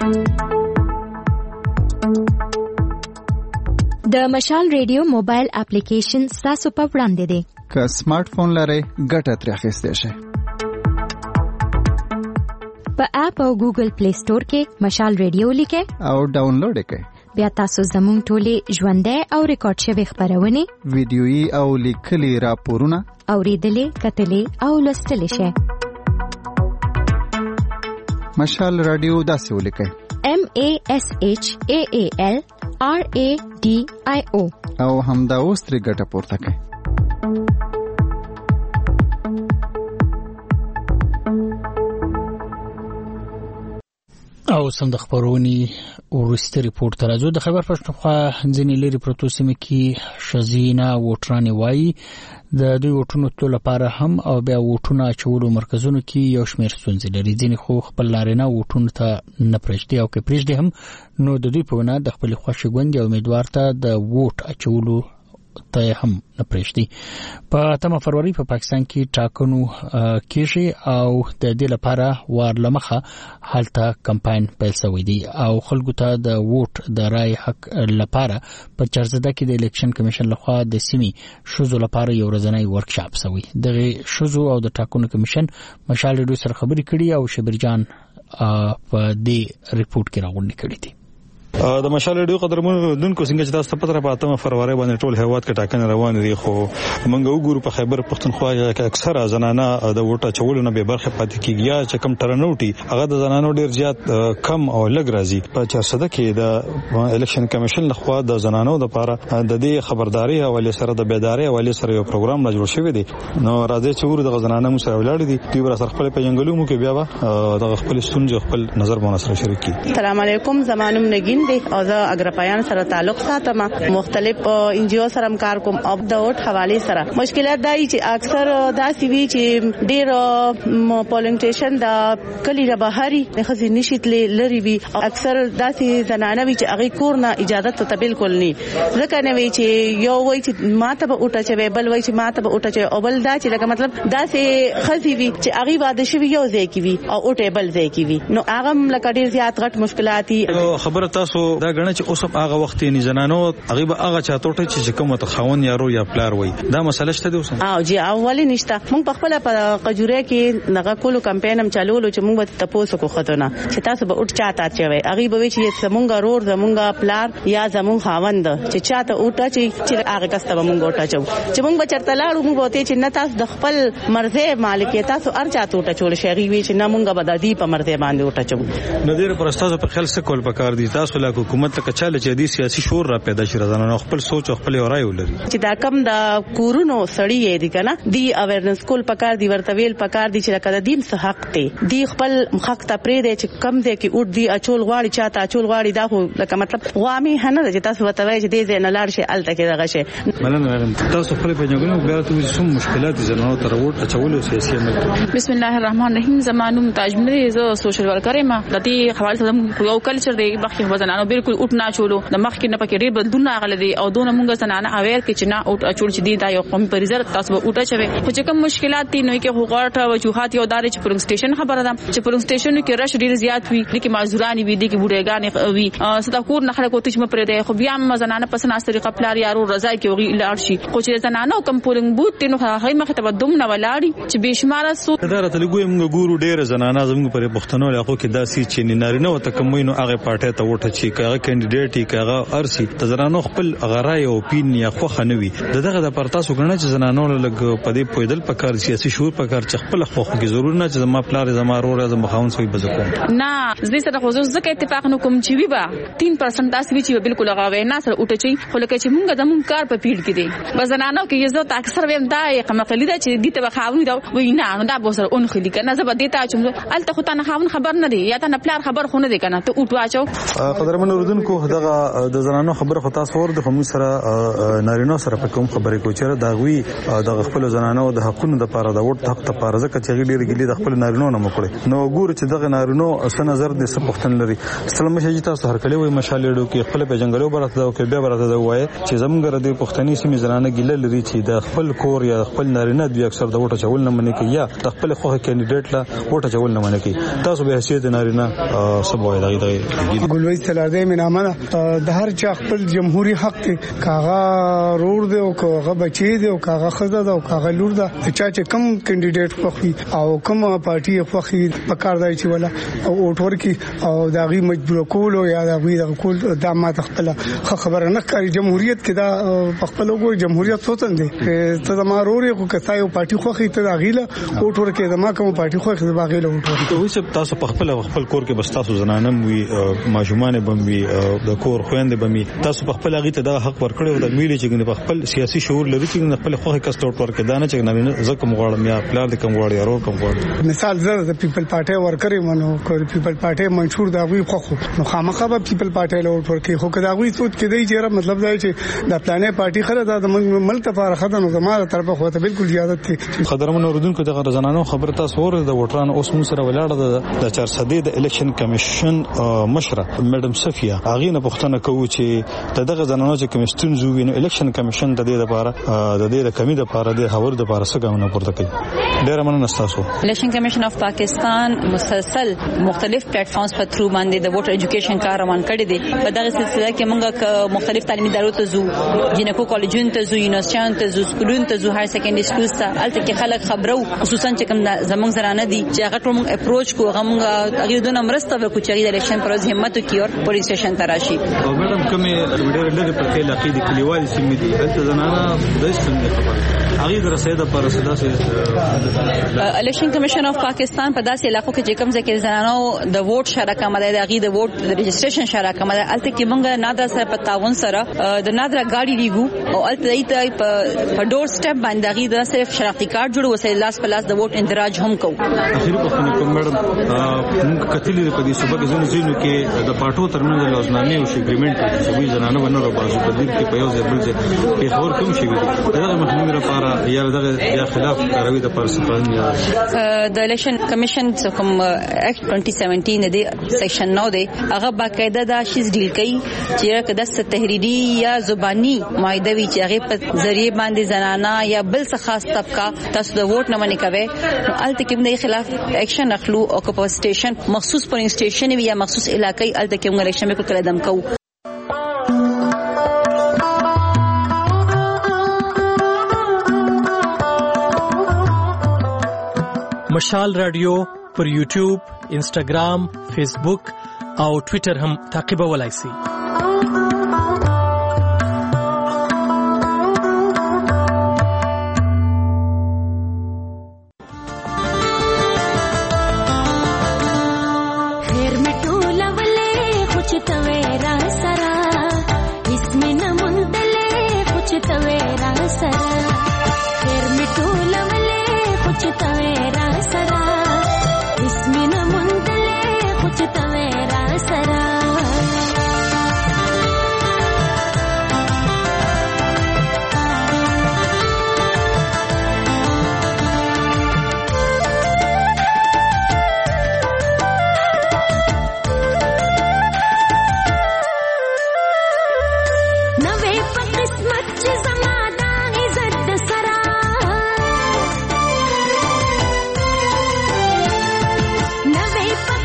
د مشال ریډیو موبایل اپلیکیشن ستاسو په وړاندې دی. که سمارټ فون لرئ ګټه ترې اخیستی شئ. په اپ او ګوګل پلی سٹور کې مشال ریډیو لیکئ او ډاونلوډ کړئ. بیا تاسو زموږ ټولې ژوندۍ او ریکارډ شوې خبرونه ویډیويي او لیکلي راپورونه اوریدلې کتلې او لوستلې شئ. مشال رادیو داسې ولیکئ: M A S H A A L R A D I O او همدا اوس ترې ګټه پورته کړئ. او سم د خبرونی ورسته ریپورت راځو. د خبر پښتونخوا ځینې لري پروتو سیمه کې شزینه وټرانی وای د دوی وټونو تل لپاره هم او بیا وټونه چولو مرکزونو کې یو شمېر ستونزې لري. ځینې خو خپل لارینه وټونو ته نه پرېږدي او که پرېږدي هم نو د دوی په ونه د خپل خوښې ګوند او امیدوار ته د ووټ اچولو ته هم نه پرېږدي. په اتمه فروری په پاکستان کې ټاکنو کېږي او د دې لپاره وار لمخه هلته کمپاین پیل شوی دی او خلکو ته د ووټ د رای حق لپاره په چارزده کې د الیکشن کمیشن لخوا د سیمې شوزو لپاره یو ورځنی ورکشاپ شوی. دغه شوزو او د ټاکنو کمیشن مشال ډو سره خبرې کړي او شبرجان په دې ریپورت کې راغونډې کړې دي. د مشال ډیو قدرمنو دونکو څنګه چې تاسو په په اتمه فروری باندې ټول هیواد کې ټاکنې روان دي خو موږ وګورو په خیبر پښتونخوا کې اکثره زنانه د ووټ چولو نه به برخه پاتې کیږي یا چې کم ټرنوټي هغه د زنانو ډیر زیات کم او لږ راځي. په چارسده کې د الیکشن کمیشن لخوا د زنانو د لپاره د دې خبرداري حواله سره د بیداری حواله سره یو پروګرام نه جوړ شوی دی. نو راځي چې ور د زنانو مو سره ولاړ دي دوی بر سره خپل پیژنګلو مو کې بیا به د خپل ستونزې خپل نظر باندې سره شریک کړي. السلام علیکم زمانم نگین دی او زه اګرپایان سره تعلق ساتم. مختلف ان جی او سره کار کوم او د ووټ حواله سره مشکلات دای چې اکثر دا سی وی چې ډیر پولینګ سټیشن د کلی را بهاري خزي نشیتلې لري وی اکثر دا سی زنانه وی چې هغه کور نه اجازه ته بالکل نه ځکه نه وی چې یو وی چې ماته به وټه چوي بل وی چې ماته به وټه چوي او بل دا چې لکه مطلب دا سی خزي وی چې هغه واده شوی یو ځای کی وی او وټه بل ځای کی وی نو هغه لکه ډیر زیات غټ مشکلات دي. خبره تاسو دا غنه چې اوس هغه وخت نه زنانو هغه به هغه چاته چې کومه تخاون یارو یا پلار وای دا مسله شته دی اوس. او جی اولی نشته مونږ په خپل په قجوره کې دغه کولو کمپاین هم چلولو چې مونږ ته تاسو کو خدونه چې تاسو به اټ چاته چوي هغه به چې زمونږ رور زمونږ پلار یا زمونږ خاوند چې چاته اټه چې هغه کسته مونږ اټه چو چې مونږ به چرته لاړو مونږ وته چې نه تاسو د خپل مرزه مالک تاسو ار چاته اټه چول شي وی چې نه مونږ به د دې په مرزه باندې اټه چو. نو ډیر پرستاسو په خیال څه کول پکار دي تاسو لا حکومت ته چاله چې دي سیاسي شور را پیدا شي راځنه خپل سوچ او خپل رائے ولري چې دا کم د کورونو سړی دی کنه دی اویرنس کول پکار دی ورته ویل پکار دی چې لکه د دین څخه حق دی دی خپل حق ته پرې دی چې کم دی کې اود دی اچول غواړي چاته اچول غواړي دا خو لکه مطلب غوامي هنه چې تاسو وته وای چې دې نه لاړ شي الته کې دغه شي مننه تاسو خپل په جنګونو بیا ته کوم مشکلات زنانو تر وټ اچول او سیاسي عمل. بسم الله الرحمن الرحیم زمانو تاجمنه زه سوشل ورکر ما د دې حواله سره یو کلچر دی بخښه وزنانه زنانو بالکل اوټ نه چولو د مخ کې نه پکې ډېر بدلون راغلي دي او دونه مونږ زنانه اویر کې چې نه اوټ اچول چې دی دا یو قومي پریزر تاسو به اوټه چوي خو چې کوم مشکلات دي نو کې غوړټه وجوهات یو دار چې پرنګ سټیشن خبره ده چې پرنګ سټیشن کې رش ډېر زیات وي لکه معذورانی وي دي کې بوډېګان وي صدا کور نه خلک وته چې مپر دی خو بیا مزنانه پسنه طریقه پلار یارو رضا کې وغي لاړ شي خو چې زنانه کم پولنګ بوت نو هغه مخ ته بدوم نه ولاړی چې بشمار سو دا راته لګوي موږ ګورو ډېر زنانه زموږ پر پښتنو علاقو کې داسي چې نارینه وته کومینو هغه پارټي ته وټه چې هغه کینډیډیټ هغه ارسي د زنانو خپل غرای او پین یا خو خنوي دغه د پرتاسو غنه چې زنانو لګ پدې پویدل پکار سیاسي شعور پکار چې خپل خو کې ضرور نه چې ما پلار زما ورور زما خاون سوي بزکوم نه زه سره خو زه اتفاق نه کوم چې وی با تین پرسنټ تاسو وی چې بالکل هغه وینا سره اوټچی خو لکه چې مونږ د مونږ کار په پیډ کې دي بزنانو کې یزو تا اکثر ویم دا یې قمقلی دا چې دې ته خاوني دا وینا نو دا به سره اون خلی کنه زه به دې ته چې الته خو ته نه خاون خبر نه دی یا ته نه پلار خبر خو نه دی کنه ته اوټ واچو قدرمن اردوونکو دغه د زنانو خبره خو تاسو ور د هم سره نارینه سره په کوم خبرې کو چیرې دا غوي د خپل زنانو د حقونو د پاره د وټ حق ته پاره ځکه چې ډېر ګلی د خپل نارینه نه مکړي نو ګور چې دغه نارینه اسنه نظر د سپختن لري سلام شي تاسو هر کله وي مشالېډو کې خپل په جنگلو برته او کې بیا برته دا وایي چې زمونږ د پښتني سیمې زنانه ګله لري چې د خپل کور یا خپل نارینه دوی اکثر د وټه چول نه منې کې یا د خپل خوخه کینډیډیټ لا وټه چول نه منې کې تاسو به حیثیت نارینه سبوي دغه دغه ګلوي سلاده مینامه د هر چا خپل جمهوریت حق دی کاغه رور دی او کاغه بچی دی او کاغه خزه دی او کاغه لور دی چا چې کم کینډیډیټ خوخي او کوم پارټي خوخي پکار دی چې ولا او اوټور کې او داغي مجبور کول او یا داغي د کول د ما تخپل خبره نه کوي جمهوریت کې دا خپل وګ جمهوریت سوتن دي ته د ما روري کو کسایو پارټي خوخي ته داغيله اوټور کې د ما کوم پارټي خوخي د باغیله اوټور ته وي چې تاسو په خپل خپل کور کې بس تاسو زنانم وي ماجومان بموي د کور خويندې بمي تاسو په خپل غي ته د حق ورکړو د ویلې چې په خپل سیاسي شعور لري چې خپل خوخي کستور ورکې دانه چې نه زکه مغواړم یا پلار د کوم غواړي ورور کوم غواړي مثال زه د پیپل پارټي ورکرې منو کو پیپل پارټي منشور دا وی خو نو خامخا به پیپل پارټي له ورکې خو کدا وی سوچ کې دی چې مطلب دا چې د پلانې پارټي خره د ملک لپاره خدانو زماره طرفه خو ته بالکل زیادت دي خدرمن اردوونکو دغه زنانو خبره تاسو ور د وټران اوس مو سره ولاړه د چار صدې د الیکشن کمیشن مشره میډم صفیه اغه نه پښتنه کوي چې دغه زنانو چې کمیشن زوی نو الیکشن کمیشن د دې لپاره د دې د کمی د لپاره د هور د لپاره څه ګامونه پورته کوي ډیر مننه تاسو الیکشن کمیشن اف پاکستان مسلسل مختلف پلیټ فارمز په تھرو باندې د ووټر ایجوکیشن کار روان کړی دی په دغه سلسله کې موږ مختلف تعلیمي ادارو ته ځو جنکو کالجونو ته ځو یونیورسيټانو ته ځو سکولونو ته ځو هایر سیکنډري سکولز ته الته کې خلک خبرو خصوصا چې کوم زمونږ زرانه دي چې هغه ټول موږ اپروچ کو هغه موږ هغه دونه مرسته وکړو چې د الیکشن پر ورځ همت وکړي او پولیس سټیشن ته راشي او میډم کومه ډېر لږه په کې علاقې د کلیوالي سیمې دي الته زنانه د څنګه خبره هغه درسه د پر سداسه الیکشن کمیشن اف پاکستان په داسې علاقو کې چې کوم ځکه زنانو د ووټ شرکه مده د هغه د ووټ د رجسټریشن شرکه مده الته کې موږ نادر سره په تعاون سره د نادر گاډي دیګو او الته ایته په ډور سټپ باندې هغه د صرف شناختی کارت جوړ وسه لاس په لاس د ووټ اندراج هم کو اخیری پښتنه کوم میډم موږ کتلې په دې صوبه کې زنه زینو کې د پټو ترمنځ د لازمي او اګریمنت چې وی زنانه ونرو بازو په دې کې په یو ځای بل ځای په خبر کوم شي دغه مخنیوي لپاره یا دغه یا خلاف کاروي د پرسپان یا د الیکشن کمیشن کوم اکټ twenty seventeen د سیکشن نو دی هغه باقاعده دا شیز ډیل کوي چې کده تحریری یا زبانی معاهده وی چې هغه په ذریعہ باندې زنانه یا بل څه خاص طبقه تاسو د ووټ نه منې کوي نو الته کې موږ خلاف اکشن اخلو او په سټیشن مخصوص پولینګ سټیشن یا مخصوص علاقې الته کې موږ الیکشن به قدم کوو مشال رادیو پر یوټیوب، انسټاګرام، فیسبوک او ټوئیټر هم تعقیبولای شئ.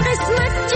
قسمت